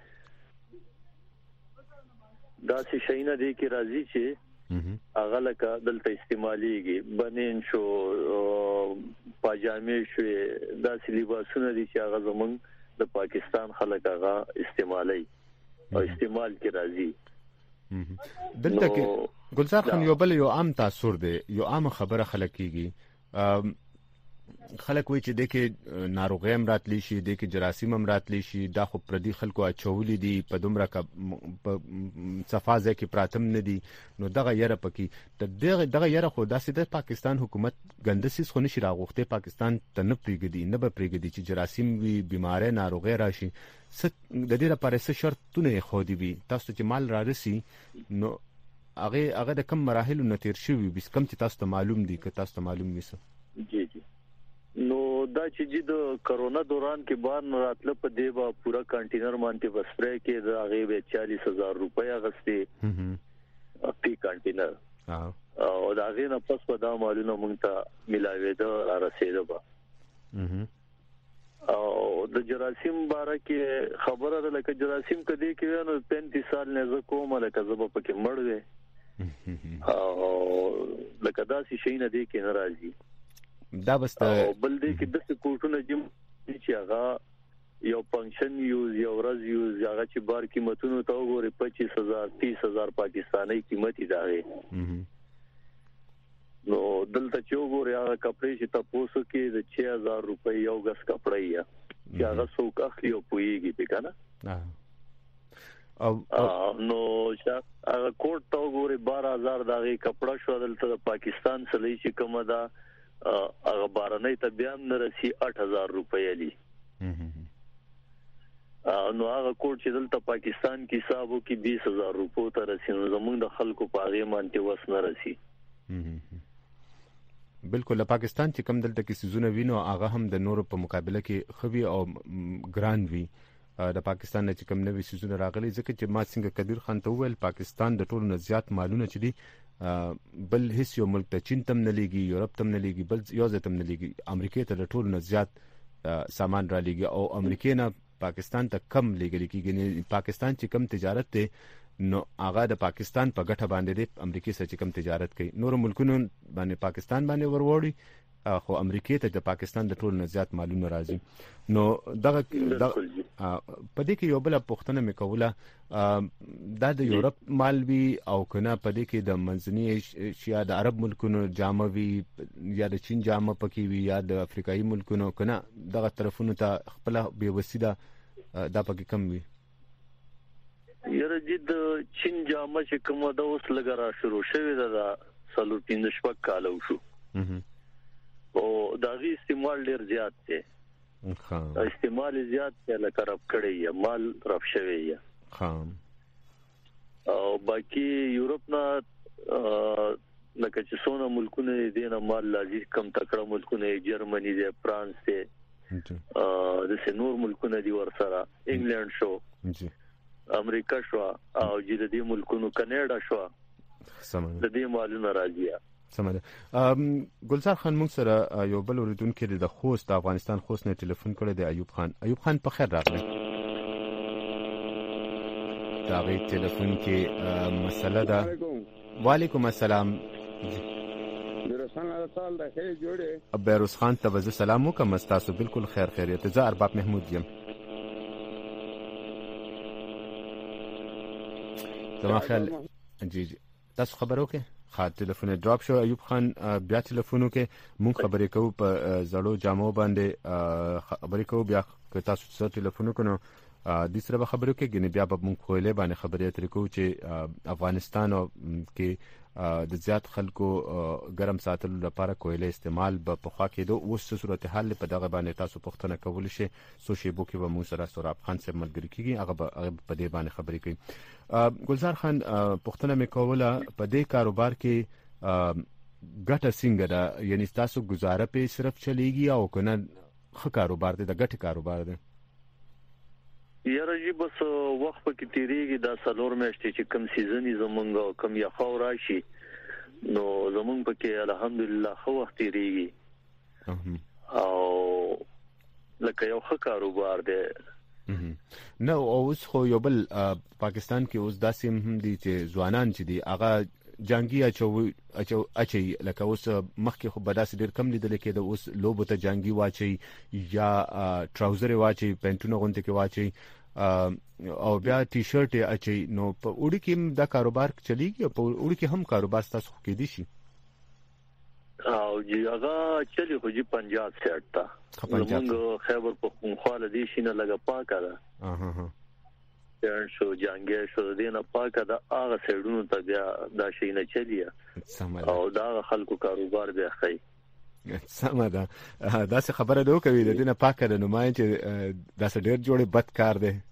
داسې شینه دي کې راځي چې هغه لکه دلته استعماليږي بنین شو پاجامې شو داسې لباسونه دي چې هغه زمونږ د پاکستان خلک هغه استعمالي او استعمال کې راځي. دلته کې ګلزار خان یو بل یو عام تاثر دی یو عام خبره خلک کیږي خلک وایي چې د کې ناروغي هم راتلی شي د کې جراثیم هم راتلی شي دا خو پردي خلکو اچولې دي په دومره ک صفازه کې پراتم نه دي نو دغه یره پکې دغه دغه یره خو داسې د پاکستان حکومت ګندسیس خو نشي راغوخته پاکستان ته نه پریګدي نه به پریګدي چې جراثیم وي بیماری ناروغي راشي ست د دې لپاره څه شرطونه خو دي وي تاسو چې مال را رسي نو هغه هغه د کم مراحل نه تیر شوی بس کم چې تاسو ته معلوم دي که تاسو ته معلوم نیسه. جی جی نو دا چې د کرونا دوران کې بار نه راتله په دی با پورا کانټینر مانته وسپری کې د هغه به چالیس هزار روپیا غستې پی کانټینر او دا غي نه پس په دا مالونه مونږ ته ملاوي دا رسیدو با او د جراثیم باره کې خبره ده لکه جراثیم کدي کې نو پینتیس سال نه زه کوم لکه زب پکې مړ وې او لکه دا شي نه دی کې ناراضي دا بس ته بل دې کې د کوټونو جم چې هغه یو فنکشن یوز یو ورځ یوز هغه چې بار قیمتونو ته وګوري پچیس هزار تیس هزار پاکستاني قیمتي داغه نو دلته چې وګوري هغه کپڑے چې تاسو کې د چھ هزار روپۍ یو غس کپڑا یې چې هغه څوک اخلي او پويږي په کنه او نو چې هغه کوټ ته وګوري بارہ هزار داغه کپڑا شو دلته د پاکستان سلی چې کومه دا هغه بارنۍ ته بیا نه رسی آٹھ ہزار روپۍ علی نو هغه کوټ چې دلته پاکستان کې حسابو کې بیس هزار روپۍ ته رسی نو زموږ د خلکو په هغه مانته وس نه رسی. بالکل پاکستان چې کم دلته کې سيزونه وینو هغه هم د نورو په مقابله کې خوي او ګران وي د پاکستان نه چې کم نوې سيزونه راغلي ځکه چې ما څنګه قدیر خان ته ویل پاکستان د ټولو نه زیات مالونه چې دي بل هیڅ یو ملک ته چین تم نه لګي یورپ تم نه لګي بل یو ځای تم نه لګي امریکا ته د ټولو نه زیات سامان را لګي او امریکا نه پاکستان ته کم لګل کیږي پاکستان چې کم تجارت دی نو هغه د پاکستان په ګټه باندې د امریکای سره کم تجارت کوي نور ملکونو باندې پاکستان باندې وروړي خو امریکای ته د پاکستان د ټولو نه زیات مالونه راځي نو دغه په دې کې یو بل پوښتنه مې کوله دا د یورپ مال وی او کنه په دې کې د منځنی شیا د عرب ملکونو جامه وی یا د چین جامه پکې وی یا د افریقایي ملکونو کنه دغه طرفونو ته خپل به وسیده دا پکې کم وی. یره جد چین جامه چې کومه د اوس لګرا شروع شوی دا سلو تین شپک کالو شو او دا غي استعمال ډیر زیات دی ښه استعمال زیات دی لکه رب کړی یا مال رب شوی یا ښه او باقي یورپ نه لکه چې څونه ملکونه دي نه مال لازم کم تکړه ملکونه جرمني دی فرانس دی د سنور ملکونه دي ورسره انګلند شو امریکا شو او جدي ملکونو کاناډا شو سمه د دې مالونه راځي سمه ګلزار خان موږ سره یو بل اوریدونکو د خوست افغانستان خوست نه ټلیفون کړی دی ایوب خان ایوب خان په خیر راغلی دا غي ټلیفون کې مسله ده وعلیکم السلام بیروسخان تعالی د خیر جوړه بیروس خان ته وز سلام وکم تاسو بالکل خیر خیریت زه ارباب محمود یم زما خیال جی جی تاسو خبرو کې خاط ټلیفون ډراپ شو. ایوب خان بیا ټلیفونو کې مونږ خبرې کوو په زړو جامو باندې خبرې کوو. بیا که تاسو څه ټلیفون کوو د سره به خبرې کوي ګنې بیا به مونږ کویلې باندې خبرې اترې کوو چې افغانستان کې د زیات خلکو ګرم ساتلو لپاره کویلې استعمال به پخوا کېدو. اوس څه صورتحال په دغه باندې تاسو پوښتنه کولی شئ. څو شیبو کې به مونږ سره سراب خان صاحب ملګري کېږي هغه به په دې باندې خبرې کوي. ګلزار خان پوښتنه مې کوله په دې کاروبار کې ګټه څنګه ده؟ یعنی تاسو ګزاره پې صرف چلیږي او که نه ښه کاروبار دی د ګټې کاروبار دی؟ یاره جی بس وخت پکې تیریږي. دا څلور میاشتې چې کم سیزني زمونږ او کم یخاو راشي نو زمونږ پکې الحمدلله ښه وخت تیریږي او لکه یو ښه کاروبار دی. نو اوس خو یو بل پاکستان کې اوس داسې هم دي چې ځوانان چې دي هغه جانګي اچوي اچو اچي لکه اوس مخکې خو به داسې ډېر کم لیدل کېده. اوس لوبو ته جانګي واچي یا ټراوزر واچي پینټونه غونډې کې واچي او بیا ټي شرټ اچي. نو په اوړي کې دا کاروبار چلیږي او په اوړي کې هم کاروبار تاسو کې دي شي؟ او جی هغه چلی خو جی پنجاب سیټ تا زمونږ خیبر پختونخوا دي شینه لګه پاکه ده. اها ها پرن شو جانګي شو دینه پاکه ده هغه سیډونو ته بیا دا شي نه چلیه او دا خلکو کاروبار بیا خی. سمه ده. دا څه خبره ده کوي د دینه پاکه ده نو ما چې دا څه ډېر جوړه بد کار دی.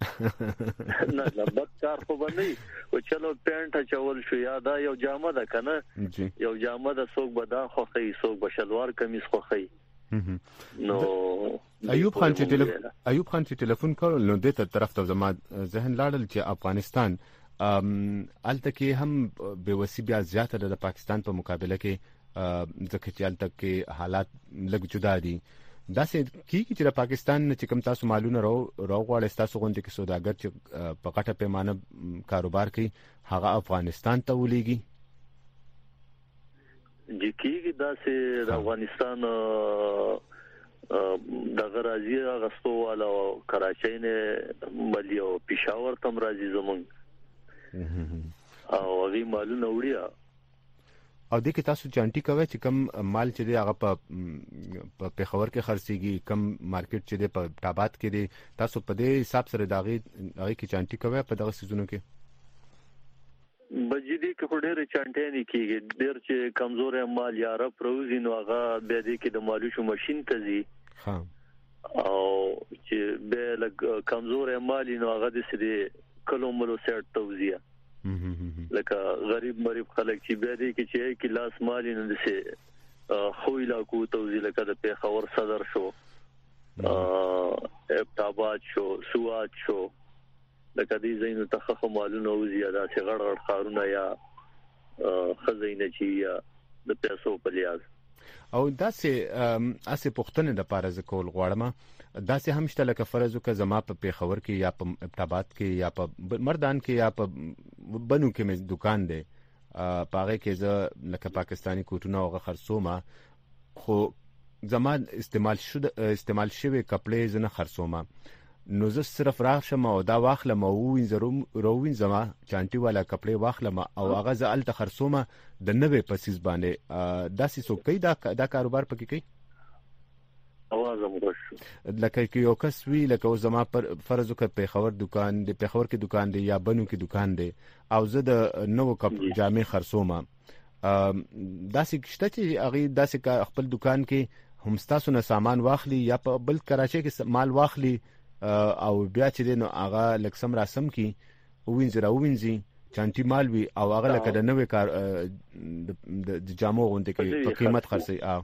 نه نه بد کار خو باندې او چلو پینټ چول شو یا دا یو جامه ده کنه یو جامه ده څوک به دا خو خی څوک به شلوار کمیس خو خی. نو ایوب خان چې ټلیفون ایوب خان چې ټلیفون کول نو د تر طرف ته زما ذهن لاړل چې افغانستان الته کې هم بېوسی بیا زیاته ده د پاکستان په مقابله کې ځکه چې الته کې حالات لږ جدا دي. داسې کېږي چې د پاکستان نه چې کوم تاسو مالونه راوغواړئ ستاسو غوندې کې سوداګر چې په غټه پیمانه کاروبار کوي هغه افغانستان ته ولېږي؟ جی کېږي داسې د افغانستان دغه راځي اغستو والا کراچۍ نه ملي او پېښور تم راځي زمونږ او هغې مالونه وړي. او دې کې تاسو چانټي کوئ چې کم مال چې دی هغه په پېښور کې خرڅېږي کم مارکیټ چې دی په ټاباد کې دی تاسو په دې حساب سره د هغې کې چانټي کوئ په دغه سیزونو کې؟ بجدي کې خو ډېرې چانټۍ نه کېږي. ډېر چې کمزوری مال یا رپ روزي نو هغه بیا دې کې د مالوشو ماشین ته ځي او چې بیا لږ کمزوری مال نو هغه داسې د کلو ملو سیټ ته وځي لکه غریب مریب خلک چې بیا دې کې چې کې لاس مال نو داسې خو علاقو ته وځي لکه د پېښور صدر شو ابټاباد شو سوات شو لکه دې ځایونو ته ښه مالونه وځي داسې غړ غړ ښارونه یا ښه ځایونه چې یا د پیسو په لحاظ. او داسې هسې پوښتنې دپاره زه کول غواړم داسې هم شته لکه فرض وکړه زما په پېښور کې یا په ابټاباد کې یا په مردان کې یا په بنو کې مې دکان دی په هغې کې زه لکه پاکستاني کوټونه هغه خرڅوم خو زما استعمال استعمال شوي کپړې زه نه خرڅوم. نو زه صرف راشم او دا واخلم او راووینځم چانټي والا کپړې واخلم او هغه زه هلته خرڅوم د نوې په څیز باندې. داسې څوک کوي دا کاروبار پکې کوي؟ لکه که یو کس وي لکه اوس زما فرض وکړه پېښور دکان دی پېښور کې دکان دی یا بنو کې دکان دی او زه د نوو جامې خرڅوم داسې شته چې هغې داسې خپل دکان کې هم ستاسو نه سامان واخلي یا په بل کراچۍ کې مال واخلي او بیا چې دی نو هغه لږ سم راسم کي ووینځي راووینځي چانټي مال وي او هغه لکه د نوې کار د جامو غوندې کې په قیمت خرڅوي.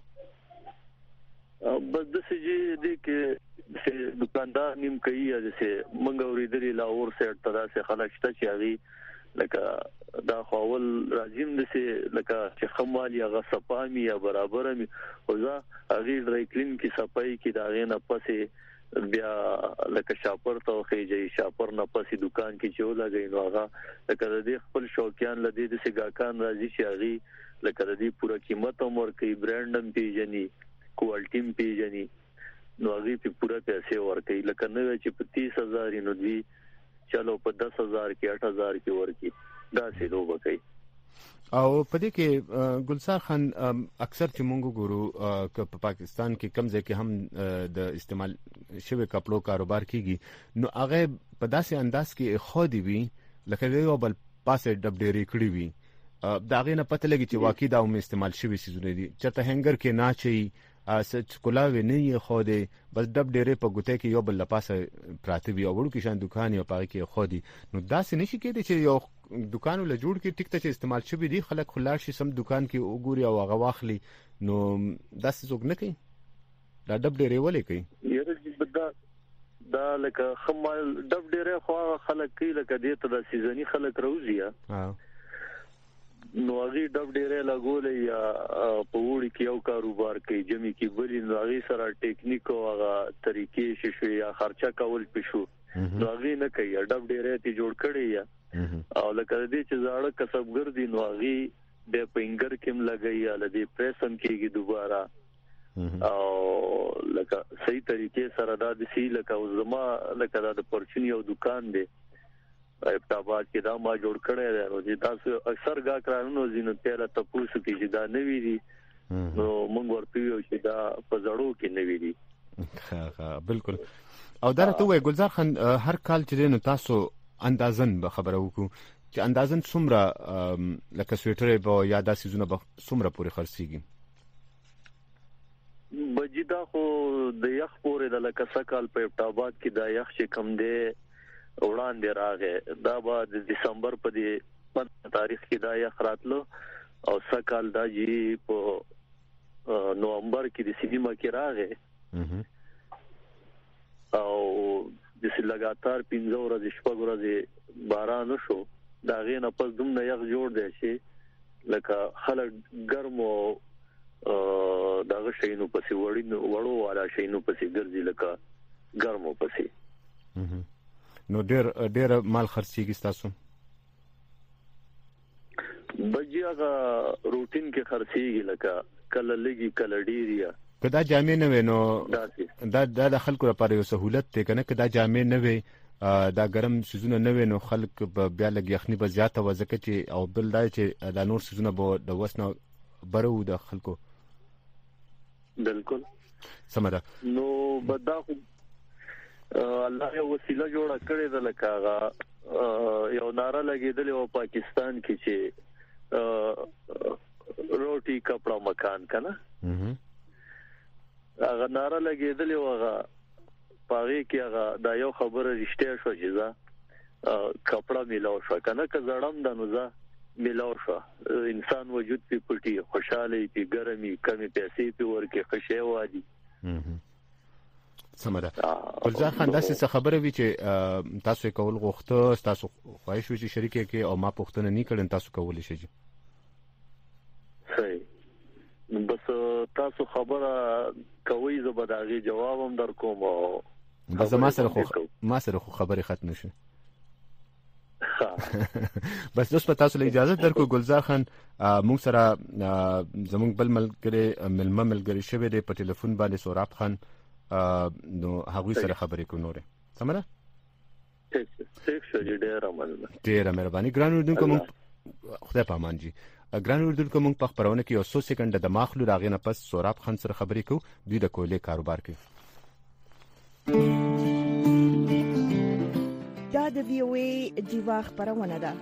بس داسې چې دی کې دکاندار نیم کوي داسې موږ اورېدلي لاهور سایډ ته داسې خلک شته چې هغې لکه دا خو اول راځي هم داسې لکه چې ښه مال یا هغه صفا مي یا برابره مي خو زه هغې ډرای کلین کې صفایي کې د هغې نه پسې بیا لکه شاپر ته خېږي شاپر نه پسې دکان کې چې ولګي نو هغه لکه د دې خپل شوقیان لدې د سګاکان راځي چې هغه لکه د دې پوره قیمت هم ورکوي برانډ هم پیژني کوالټي هم پیژني نو هغه په پوره پیسې ورکوي لکه نو چې په تیس هزار نو دوی چلو په دس هزار کې آٹھ ہزار کې ورکي دا څه دوه کوي. او په دې کې ګلزار خان اکثر چې مونږ ګورو ک په پاکستان کې کم ځای کې هم د استعمال شوی کپړو کاروبار کیږي نو هغه په داسې انداز کې خو دی وی لکه یو بل پاسه ډب ډېری کړی وی دا غي نه پته لګي چې واقعي دا هم استعمال شوی سيزونه دي چرته هنګر کې نه چي سچ کولاوي نه خو دی بس ډب ډېری په ګوته کې یو بل لپاسه پراته وی او ورو کې شان دکان یو پاره کې خو دی نو دا څه نشي کېدی چې یو دکان ول جوړ کې ټیک ته چې استعمال شوی دي خلک خلاص شي سم دکان کې وګوري او هغه واخلي نو دا څه څوک نه کوي دا ډب ډېری ولې کوي یره دا دا لکه خمال ډب ډېری خو خلک کوي لکه دې ته د سیزنی خلک راوځي ها نو هغه ډب ډېری لګولې یا په وړي کې یو کاروبار کوي جمعي کې بلی نو هغه سره ټیکنیک او هغه طریقې شې یا خرچه کول پښو نو هغه نه کوي ډب ډېری ته جوړ کړي یا او لکه دې چې زاړه کسبګر دي نو هغه د پینګر کې لګي یا لدی پریسم کېږي دوباره او لکه صحیح طریقې سره دا د سی لکه زما لکه دا د پرچونی او دکان دی ابتاباد کې دا ما جوړ کړی دی نو چې تاسو اکثر گا کرانو زینو تل تاسو کې چې دا نوی دي نو موږ ورته یو چې دا په زړو کې نوی دي ها ها بالکل او دا ته وای ګلزار خان هر کال چې نو تاسو اندازن به خبره وکړو چې اندازن څومره لکه سویټر به یا داسې زونه به څومره پورې خرڅيږي بجدا خو د یخ پورې د لکه سکال په ابتاباد کې دا یخ چې کم دی وړاندې راغې دا به د دسمبر په دی په تاریخ کې دا یخ راتلو او سکال دا جی په نومبر کې د سینما کې راغې او د څه لګاتار پنځه ورځې شپږ ورځې باران شو دا غینه پس دومره یخ جوړ دی چې لکه خلک ګرم او دا غشینو پسې وړینو وړو والا شینو پسې ګرځي لکه ګرمو پسې نو ډېر ډېر مال خرڅيږي تاسو بجي هغه روټین کې خرڅيږي لکه کله لګي کله ډیریا کدا جامې نه وینو دا د خلکو لپاره یو سہولت دی کنه کدا جامې نه وي دا ګرم سيزونه نه وینو خلک بیا لګي یخني به زیاته وځکه چې او بل دا چې دا نور سيزونه به د وسنه برو د خلکو بالکل سمدا نو بدا الله یو وسیله جوړه کړې ده لکه یو ناره لګېدلې او پاکستان کې چې روټي کپڑا مکان کنه هغه ناره لګېدلې او هغه پاره کې هغه دا یو خبره رښتیا شو چې دا کپڑا میلاو شو کنه که زړم د نوزه میلاو شو انسان وجود په پټي خوشاله پی ګرمي کمی پیسې په ورکه خشه وادي سمره ګلزار خان داسې څه خبره وی چې تاسو کول غوښته تاسو خواهش وی چې شریک کې او ما پوښتنه نه کړم تاسو کولای شئ صحیح بس تاسو خبره کوي زه به داغي جواب هم در کوم او بس ما سره خو ما سره خو خبره ختم شي بس دوست په تاسو له اجازه درکو ګلزار خان موږ سره زموږ بل ملګری ملما ملګری شوی دی په ټلیفون باندې سوراب خان نو هغه سره خبرې کو نورې سمره ټیک شو دې ډېر مننه ډېر مهرباني ګران اردوونکو موږ خدای پامان جی ګران اردوونکو موږ په خبرونه کې یو څو سکند د ماخلو راغې نه پس سوراب خان سره خبرې کو دوی د کولې کاروبار کوي دا د وی او ای دیوا خبرونه ده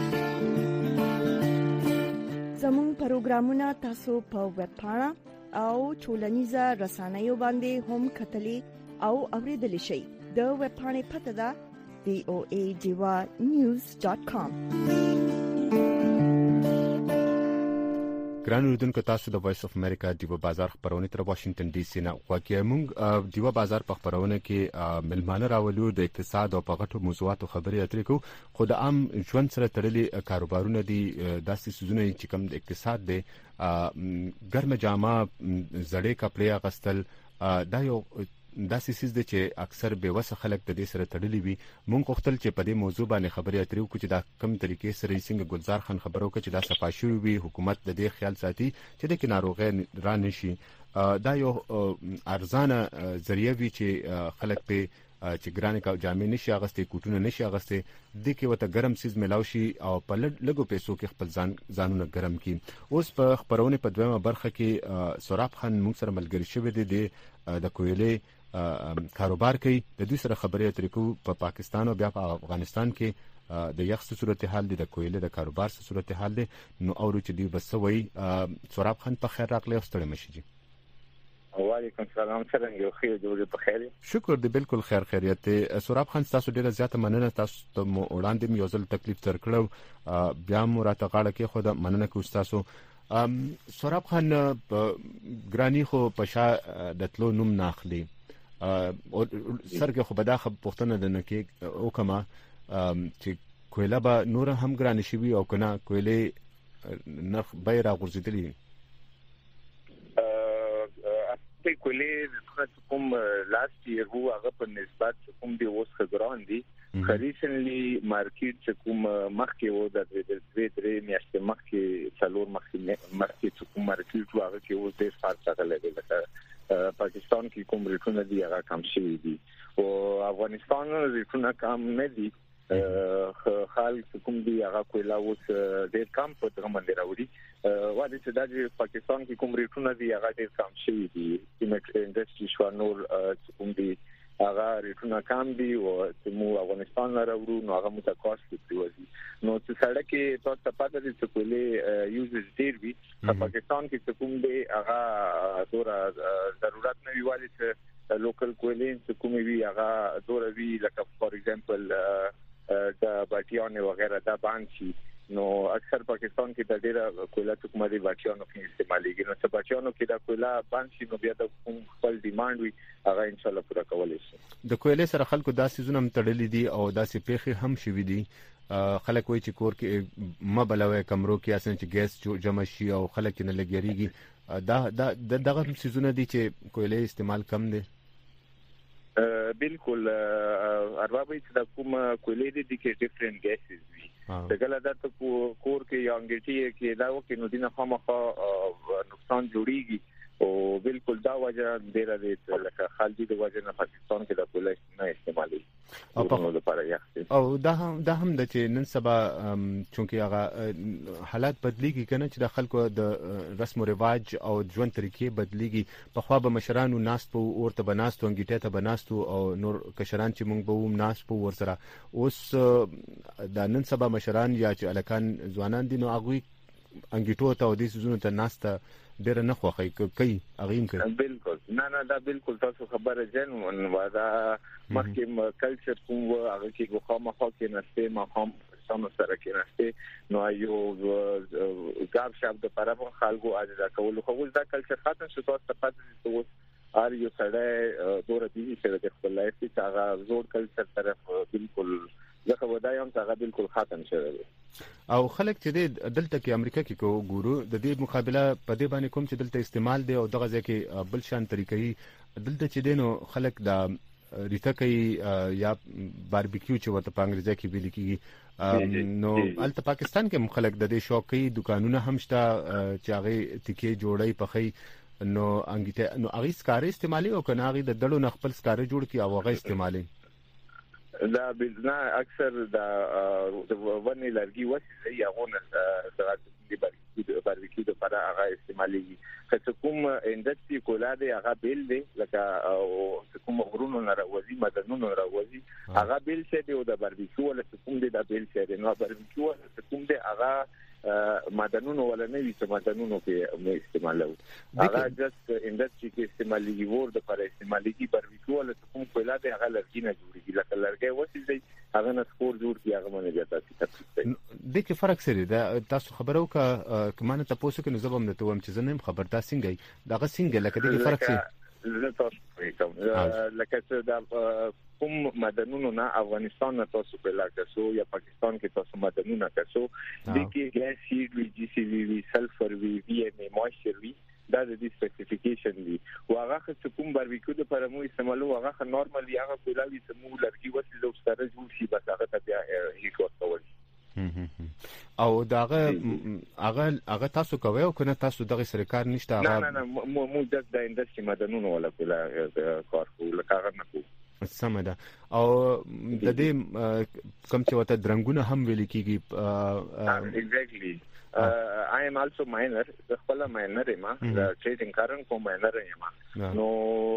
زموږ پروګرامونه تاسو په ویب پاڼه او ټولنیزه رسنیو باندې هم کتلی او اوریدلی شئ د ویب پاڼې پته ده وی او ای دیوا نیوز ډاټ کام ګران اردوونکو تاسو د وایس اف امریکا دیو بازار خبرونه تر واشنگټن ډي سي نه واقعي موږ دیو بازار په خبرونه کې ملمانه راولو د اقتصاد او په غټو موضوعاتو خبرې اترې کو خو د عام ژوند سره تړلي کاروبارونه دي داسې سيزونه چې کوم د اقتصاد دي ګرمه جامه زړې کپړې اغستل دا یو داسې سیس دي چې اکثر به وسه خلک د دې سره تړلي وي مونږ غوښتل چې په دې موضوع باندې خبرې اترې وکړو چې دا کم طریقې سره څنګه ګلزار خان خبرو کوي چې دا صفاشوي وي حکومت د دې خیال ساتي چې د ناروغي را نشي دا یو ارزانه ذریعہ وی چې خلک په چې ګرانې کا جامې نشي اغستې کوټونه نشي اغستې د کې وته ګرم سیز ملاوي شي او په لګو پیسو کې خپل ځان ځانونه ګرم کی. اوس په خبرونه په دویمه برخه کې سوراب خان موږ سره ملګری شوی دی د کویلې کاروبار کوي. د دوی سره خبرې اترې کوو په پاکستان او بیا په افغانستان کې د یخ صورتحال دی، د کویلې د کاروبار صورتحال دی. نو اورو چې دی بس وای سوراب خان په خیر راغلی او ستړي مشي جی. وعلیکم السلام، څنګه یو خیر جوړ په خیر؟ شکر دی، بالکل خیر خیریت دی. سوراب خان تاسو ډیره زیاته مننه، تاسو ته مو وړاندې یو ځل تکلیف تر کړو، بیا مو راته غاړه کې خو د مننه کوم تاسو. سوراب خان ګرانی خو پشا د تلو نوم ناخلی او سرګه خو بداخه پښتنه د نکې او کما چې کویلا به نور هم ګرانی شي او کنه کویلې نرخ به را غورځیدلی. په کویلې کوم لاست ییر هو هغه په نسبت کوم دی اوس خبران دي ریسنتلی مارکیټ چې کوم مخکې و د دوه درې میاشتې مخکې څلور مخکې مخکې کوم مارکیټ واغه کې اوس ډېر فرق راغلی دی. لکه پاکستان کې کوم ریټونه دي هغه کم شوي دي او افغانستان ریټونه کم نه دي. خال کوم دی هغه کویلا اوس ډېر کم په دغه باندې راوړي. وایي چې د پاکستان کې کوم ریټونه دي هغه ډېر کم شوي دي. سیمنټ انډستری شو نور کوم دی هغه ریټونه کم دي او چې مو افغانستان راوړو نو هغه متکاسب دی وځي. نو چې سړک کې تاسو ته پاتې دي چې کویلې یوزز ډېر وي. په پاکستان کې کوم دی هغه دورا ضرورت نه ویوالي چې لوکل کویلې چې کوم وی هغه دورا وی لکه فور ایگزامپل د باټیانو وغیرہ دا باندې شي. نو اکثر پاکستان کې د ډیره کویلا کومه دی باټیانو کې استعمالېږي. نو چې باټیانو کې د کویلا باندې شي نو بیا د کوم خپل ډیماند وي هغه ان شاء الله پوره کولای شي. د کویلې سره خلکو داسې زونه تړلې دي او داسې پیخي هم شوي دي. خلک وایي چې کور کې مبلوي کمرو کې اسنه چې ګیس جمع شي او خلک نه لګیږي. دا د دغه سيزونه دي چې کویلې استعمال کم دي. بالکل اربابي چې د کوم کویلې دي کې ډیفرنٹ ګیسز وي. دغه د کور کې یا انګټي کې دا وکړي نو دینه خامخا نقصان جوړیږي او بالکل دا وجه ډیره دي لکه خالدي د وجه نه پاکستان کې د کویلې نه استعمالي او دا هم دا هم د چې نن سبا چونکه هغه حالات بدلیږي کنه چې د خلکو د رسم او رواج او ژوند طریقې بدلیږي. په خوا به مشرانو ناس په اورته بناستو انګټه ته بناستو او نور کشران چې مونږ به ووم ناس په ور سره. اوس د نن سبا مشران یا چې الکان ځوانان دي نو هغه انګټو ته او د سيزونو ته ناسته ډیر نه خوخی کوي اغیم کوي. بالکل نه نه دا بالکل تاسو خبره جنون ودا مخکې کلچر کوم هغه کې غوښه کې نسته مقام سم سره کې نسته نو یو غاب شاب د پرابو خلکو اجازه کول خو دا کلچر ختم شو تاسو ته پاتې اوس ار یو سره دوره دي چې د خپل لایف کې هغه زوړ کلچر طرف بالکل ځکه ودایم هغه بالکل ختم شوی. او خلک چې دلته کې امریکا کې کو ګورو د دې مقابله په دې باندې کوم چې دلته استعمال دی او دغه ځکه بل شان طریقې دلته چې دینو خلک د ریته کوي یا باربیکیو چې ورته په انګریزي کې ویل کیږي. نو الته پاکستان کې خلک د دې شوقي دکانونه هم شته چې هغه تکي جوړي پخې نو انګیته نو هغه سکاره استعمالي او کنه هغه د دړو نخپل سکاره جوړ کی او هغه استعمالي. دا بزنا اکثر دا ونی لرګي وسه یا غونه د باربیکیو لپاره هغه استعمالي. که کوم انډستری کولاده هغه بیل دی لکه او کوم غرونو نه راوځي مدنونو راوځي هغه بیل شه دی او د باربیکیو له کوم دی د بیل شه دی نو باربیکیو کوم دی هغه مدنونو ولا نه وي چې مدنونو کې مو استعمالو هغه جست انډستری کې استعمالي ور د پر استعمالي باربیکیو له کوم کولاده هغه لرګي نه جوړیږي لکه لرګي وسه دی هغه نه سکور جوړ کی هغه باندې جاتا چې د کې فرق سره دا تاسو خبرو کا کمانه تاسو کې نظام نه توم چې زنه خبرتا څنګه دا څنګه لکه د فرق سره زه تاسو کوم لکه چې دا کوم مدنونو نه افغانستان نه تاسو په لکه سو یا پاکستان کې تاسو مدنونو تاسو د کې ګیس سیډ وی جی سی وی سلفر وی وی ام موئسچر وی دا د دې سپیسیفیکیشن دی او هغه چې کوم باربیکیو د پر مو استعمالو هغه نورمالي هغه کولاوي چې مو لرګي وسې لو سره جوړ شي بس هغه ته بیا هیڅ ورکول او داغه هغه هغه تاسو کوي او کنه تاسو دغه سرکار نشته هغه نه نه مو مو د انډستری مدنونو ولا کولا کار کوله کار نه کوي سم ده او د دې کوم چې وته درنګونه هم ویل کیږي exactly uh, I am also minor the خپل minor ما د ټریډینګ کارن کوم minor یم نو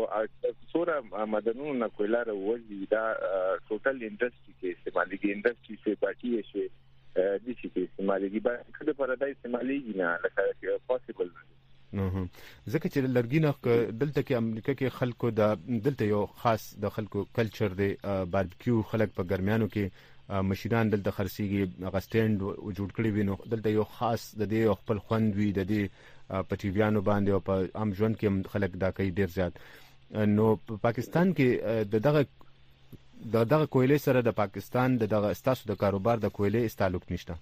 څوره مدنونو نه کویلار وځي دا ټوټل انډستری کې استعمالي انډستری سے باقي شي د دې چې استعمالي به کله پر دای استعمالي نه لکه پوسیبل نه ځکه چې لرګینه دلته کې امریکا کې خلکو د دلته یو خاص د خلکو کلچر دی باربیکیو خلک په ګرمیانو کې مشران دلته خرسيږي غسټند جوړ کړی وینو دلته یو خاص د دې خپل خوند وی د دې پټیویانو باندې او په عام ژوند کې خلک دا کوي ډیر زیات نو په پاکستان کې د دغه د دغه کویلې سره د پاکستان د دغه استاسو د کاروبار د کویلې تعلق نشته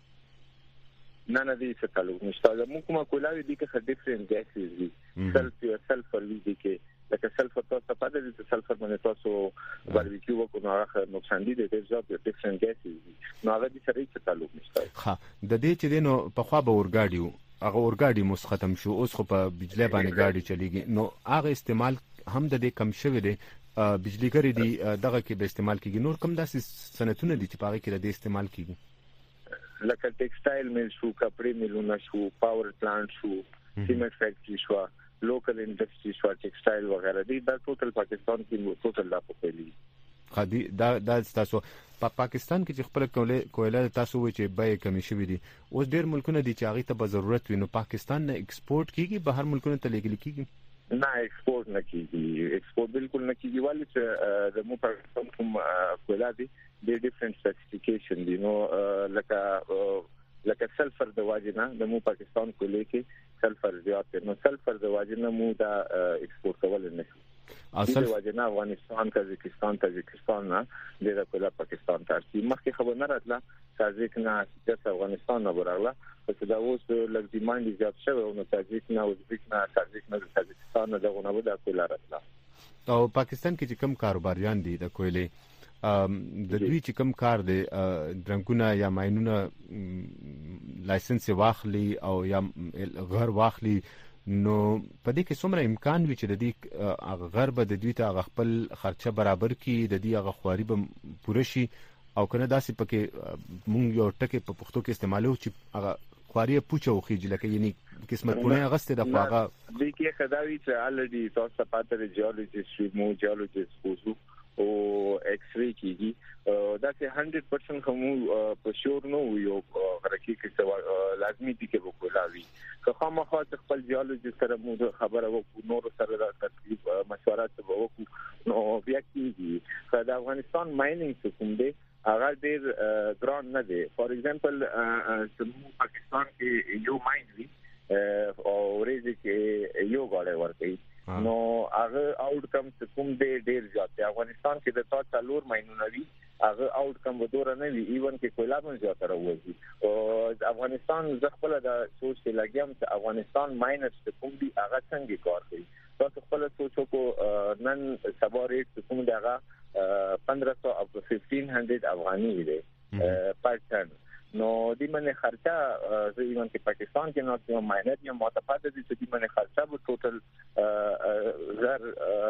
نه نه دې څه تعلق نشته موږ کومه کولاوي دي کې ډیفرنٹ ګیسز دي سلفر سلفر دي کې لکه سلفر تاسو په دې چې سلفر باندې تاسو باربیکیو وکړو هغه نقصان دي د ډیزرټ ډیفرنٹ ګیسز دي نو هغه دې سره څه تعلق نشته ها د دې چې دینو په خوا به ورګاډیو هغه ورګاډي مس ختم شو اوس خو په بجلی باندې ګاډي چلیږي نو هغه استعمال هم د دې کم شوی دی بجلی ګری دي دغه کې به استعمال کیږي نور کوم داسې صنعتونه دي چې پاره کې د استعمال کیږي لکه ټیکسټایل میل شو کپڑے میلونه شو پاور پلانټ شو سیمنٹ فیکټری شو لوکل انډستری شو ټیکسټایل وغیرہ دي دا ټوټل پاکستان کې ټوټل لا په پیلي خدي دا دا تاسو په پاکستان کې چې خپل کوله کوله تاسو وایي چې به کمی شوی دي اوس ډیر ملکونه دي چې هغه ته به ضرورت وي نو پاکستان نه ایکسپورټ کیږي بهر ملکونو ته لګل کیږي نه ایکسپورټ نه کیږي ایکسپورټ بالکل نه کیږي ولې چې د مو پاکستان کوم کوله دي د ډیفرنٹ سپیسیفیکیشن دي نو لکه لکه سلفر د واجنه د مو پاکستان کوله کې سلفر زیات نو سلفر د واجنه مو دا ایکسپورټ کول نه شي اصل واجنه افغانستان تاجکستان تاجکستان نه د کوله پاکستان ته چې مخکې خبر نه راتله تاجک نه چې افغانستان نه ورغله چې دا اوس لږ ډیماند زیات شوی او تاجک نه ازبک نه تاجک نه تاجکستان نه دغه نه د کوله راتله او پاکستان کې چې کم کاروباریان دي د کوله د دوی چې کم کار دی درنګونه یا ماينونه لایسنس واخلي او یا غیر واخلي نو په دې کې څومره امکان وي چې د دې غرب د دوی ته خپل خرچه برابر کړي د دې هغه خواري به پوره شي او کنه داسې پکې مونږ یو ټکي په پښتو کې استعمالو چې هغه خواري پوچو خيږي لکه یعنی قسمت پونه غسته د خواغه دې کې خداوي چې الډي تاسو پاتره جیولوجیست مو جیولوجیست وو او ایکس ری کیږي دا چې صد پرسنټ کوم په شور نو یو غرقي کې لازمي دي کې وکولاوي که خامخا خپل جیولوجیست سره مو خبره وکړو نور سره د تکلیف مشورات وکړو نو بیا کیږي د افغانستان مایننګ کوم دی هغه ډیر ګران نه دی فور ایگزامپل چې پاکستان کې یو ماین وی او ورېځ کې یو غاړه ورکړي نو هغه آوټ کم کوم دی ډیر زیات دی افغانستان کې د تا څلور ماینونه وی هغه آوټ کم ودور نه وی ایون کې کولا هم زیات راوځي او افغانستان ځخپل د سوچ کې لګیم چې افغانستان ماینس کوم دی هغه څنګه کار کوي تاسو خپل سوچو کو نن سبا ریټ کوم دی هغه پندرہ سو او پندرہ سو افغاني دی پر ټن نو د منه خرچه ایون کې پاکستان کې نو یو ماینر یا متفاوت دي چې د منه خرچه به ټوټل زر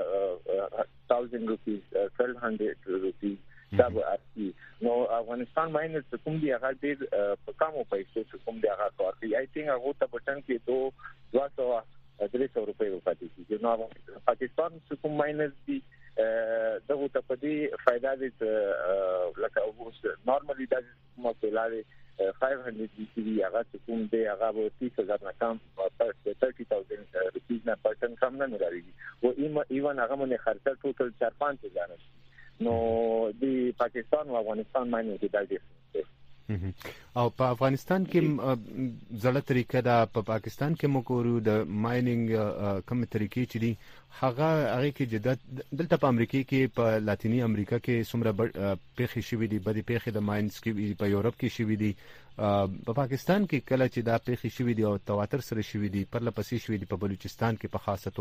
هزار روپیز twelve hundred روپیز دا به اسی نو افغانستان ماینر چې کوم دی هغه ډیر په کمو پیسو چې کوم دی هغه کار کوي آی تھنک هغه ته بټن کې دو دوه سوه درې سوه روپۍ ورکړي چې نو پاکستان چې کوم ماینر دي دغه ته په دې فائدہ دي لکه اوس نورمالي د ماکولاري five hundred D C D هغه کوم دی هغه به تیس هزار نه کم thirty thousand روپیز نه پرسن کم نه لري او ایون هغه مونږ خرڅه ټوټل four five هزار نو د پاکستان او افغانستان باندې د دې او په افغانستان کې زړه طریقه دا په پاکستان کې مکورو د مایننګ کوم طریقې چې دي هغه هغه کې جدت دلته په امریکا کې په لاتینی امریکا کې څومره پیښې شوې دي بدې پیښې د ماینز کې په یورپ کې شوې دي په پاکستان کې کله چې دا پیښې شوې دي او تواتر سره شوې دي پر لپسې شوې دي په بلوچستان کې په خاصه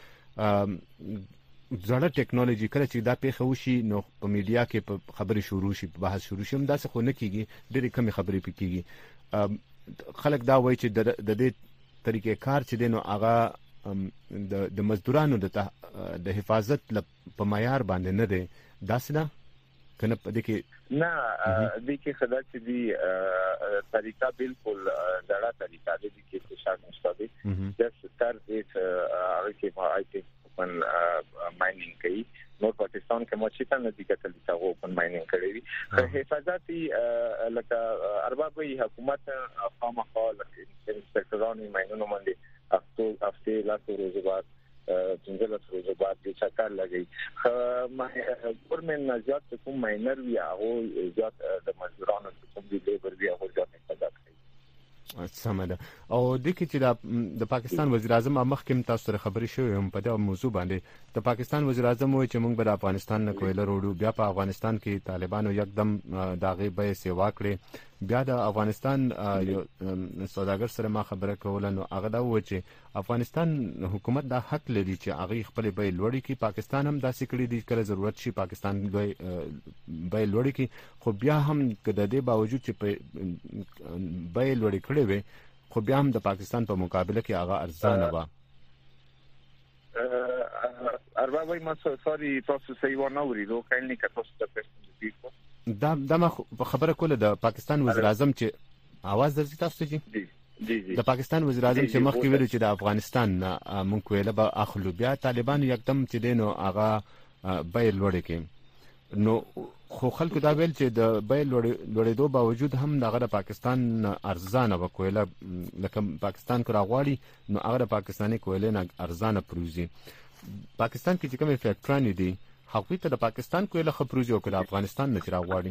توګه زړه ټیکنالوژي کله چې دا پیښه وشي نو په میډیا کې په خبرې شروع شي په بحث شروع شي هم دا څه خو نه کیږي ډېرې کمې خبرې پکېږي خلک دا وایي چې د دې طریقې کار چې دی نو هغه د مزدورانو د حفاظت په معیار باندې نه دی داسې ده کنه په دې کې نه د کې خدای چې دی طریقه بالکل دړه طریقه دی چې څه شاګ مستدي د ستر دې هغه کې ما آی ټي اوپن ماینینګ کوي نو پاکستان کې مو چې څنګه دي کتل چې هغه اوپن ماینینګ کړی وي حفاظتي لکه اربابي حکومت خامخا لکه انسپکټرانو ماینونو باندې افتو افته لا ورځې بعد څنګه له ورځې بعد د چکر لګي ما ګورمن زیات کوم ماینر وی هغه زیات د مزدورانو کوم دی لیبر وی هغه زیات حفاظت کوي سمه او د کې چې د پاکستان وزیر اعظم مخکې تاسو سره خبرې شوې هم په دا موضوع باندې د پاکستان وزیر اعظم وایي چې موږ به د افغانستان نه کویله وروړو بیا په افغانستان کې طالبانو یکدم داغه به سیوا کړي بیا د افغانستان یو سوداګر سره ما خبره کوله نو هغه دا و چې افغانستان حکومت دا حق لري چې هغه خپل به لوړی کې پاکستان هم داسې کړی دی کله ضرورت شي پاکستان دوی به لوړی کې خو بیا هم د دې باوجود چې به لوړی کړی وي خو بیا هم د پاکستان په مقابله کې هغه ارزانه و اربابي ما سوري تاسو صحیح و نه ورېدو کله کې تاسو ته پېښه دا دا خبره کوله د پاکستان وزیر اعظم چې आवाज درځي تاسو ته جی جی د پاکستان وزیر اعظم چې مخکې ویلو چې د افغانستان مونږ ویله به اخلو بیا طالبان یکدم چې دینو هغه بیل وړي کې نو خو خلکو دا ویل چې د بیل وړېدو باوجود هم دغه د پاکستان ارزانه وکوله لکه پاکستان کو راغواړي نو هغه د پاکستاني کوله نه ارزانه پروزي پاکستان کې چې کومه فیکټرانی دي حقیقت د پاکستان کوله خبروزي او کله افغانستان نه راغواړي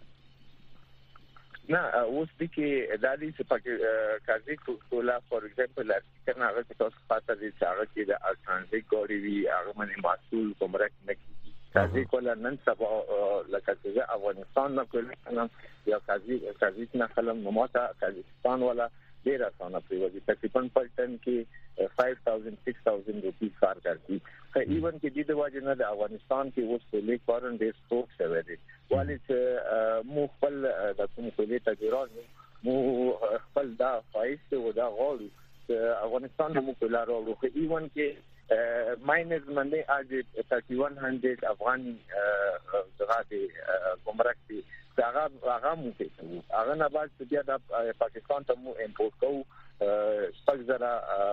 نه اوس د کې د دې چې پاکستان کوله فور ایگزامپل کنه هغه تاسو خاطر دي چې هغه کې د ټرانزیت ګاډي وی هغه باندې مسؤل کومرک نه کیږي کازي کوله نن سبا لکه چې افغانستان نه کوله یا کازي کازي نه خلم نو ماته پاکستان ولا ډیر اسانه پریوځي تقریبا پر ټن کې five thousand six thousand روپیه کار کوي خو ایون کې د دې وجه نه د افغانستان کې اوس په لیک کارن ډیر سټوک شوی دی ولې چې مو خپل د کوم کولې تجربه مو خپل دا فایس او دا غوړو افغانستان مو کولا راوړو خو ایون کې ماینز باندې اج thirty-one hundred افغان دغه کومرک دي هغه هغه مو ته هغه نه بعد چې د پاکستان ته مو امپورټ کوو شپږ زره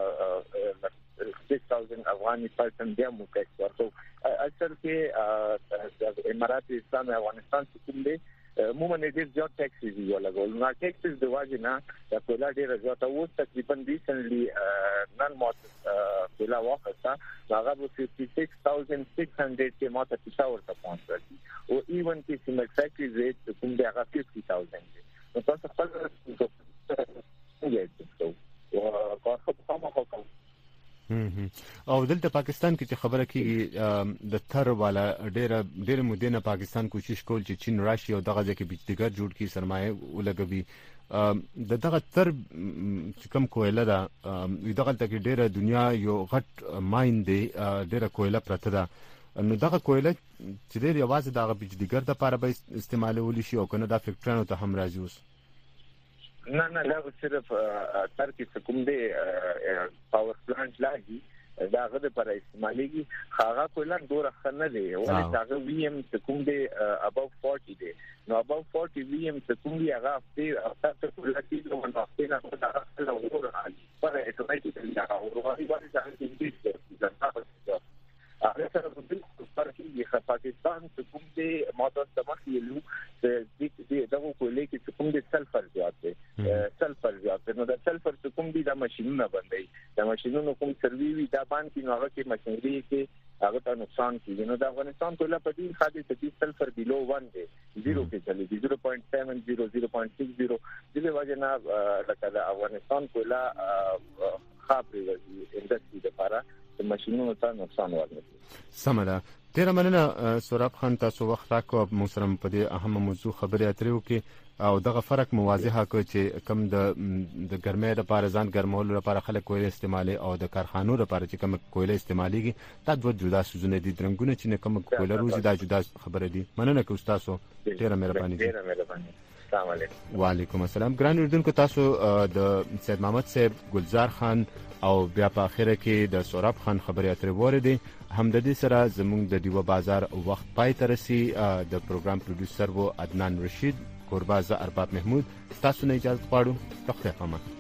six thousand افغاني پرسن بیا مو ټیکس ورکو اکثر کې امارات اسلامي افغانستان څخه کوم دي مو باندې ډیر زیات ټیکس دی ولګول نو ټیکس د واجب نه د کولا ډیر زیات او تقریبا ریسنټلی نن مو کولا واخصه هغه په fifty-six thousand six hundred کې ماته پېښور ته پہنچي او ایون کې سیمل فیکټری ریټ کوم دی هغه fifty thousand نو تاسو خپل او دلته پاکستان کې چې خبره کیږي د تر والا ډېر ډېر مدینه پاکستان کوشش کول چې چین راشي او دغه ځکه بيجدګر جوړ کی سرمایه ولګوي د دغه تر چې کوم کویله ده دغه ته کې ډېر دنیا یو غټ ماین دی ډېر کویله پرته ده نو دغه کویله چې ډېر یوازې دغه بيجدګر د لپاره به استعمالول شي او کنه دا فیکټرانو ته هم راځي اوس نه نه دا صرف تر کې کوم دی پاور پلانټ لاګي دا غد پر استعمالي هغه کولان ډوره خنه دی ولې هغه وی ام کوم دی above forty دی نو above forty وی ام کوم دی هغه په تاسو کولای شئ نو نو په نه دا له وره علي پر اتوماتیکلی دا ورغړي باندې ځان کې دي هغه سره په دې فرق کې پاکستان کوم دی ماده سمخي لو د دې دغه کولې کې کوم دی سلفر زیات دی سلفر زیات نو د سلفر کوم دی د ماشينونو باندې د ماشينونو کوم سروي وي دا باندې نو هغه کې ماشينري کې هغه ته نقصان کیږي نو د افغانستان کوله په دې خاطر چې سلفر بیلو one دی zero کې چلی دی zero point seven zero zero point six zero د دې وجه نه لکه د افغانستان کوله خاطر د انډستری لپاره ماشينونو ته نقصان ورنه سمه تیر مننه سوراب خان تاسو وخت راکو مو سره په دې اهمه موضوع خبرې اترې وکي او دغه فرق مواضحه کو چې کم د د ګرمۍ لپاره ځان ګرمول لپاره خلک کویل استعمالي او د کارخانو لپاره چې کوم کویل استعماليږي دا دوه جدا سوزونه دي درنګونه چې کوم کویل روزي دا جدا خبره دي مننه کو تاسو ډیره مهرباني ډیره مهرباني السلام علیکم. وعلیکم السلام. ګران اردوونکو، تاسو د سید محمد صاحب، ګلزار خان او بیا په اخره کې د سوراب خان خبرې اترې وریدي. هم د دې سره زموږ د ډیوه بازار وخت پای ته رسي. د پروګرام پروډوسر وو عدنان رشید، کوربه زه ارباب محمود. تاسو نه اجازه غواړو. په خیر.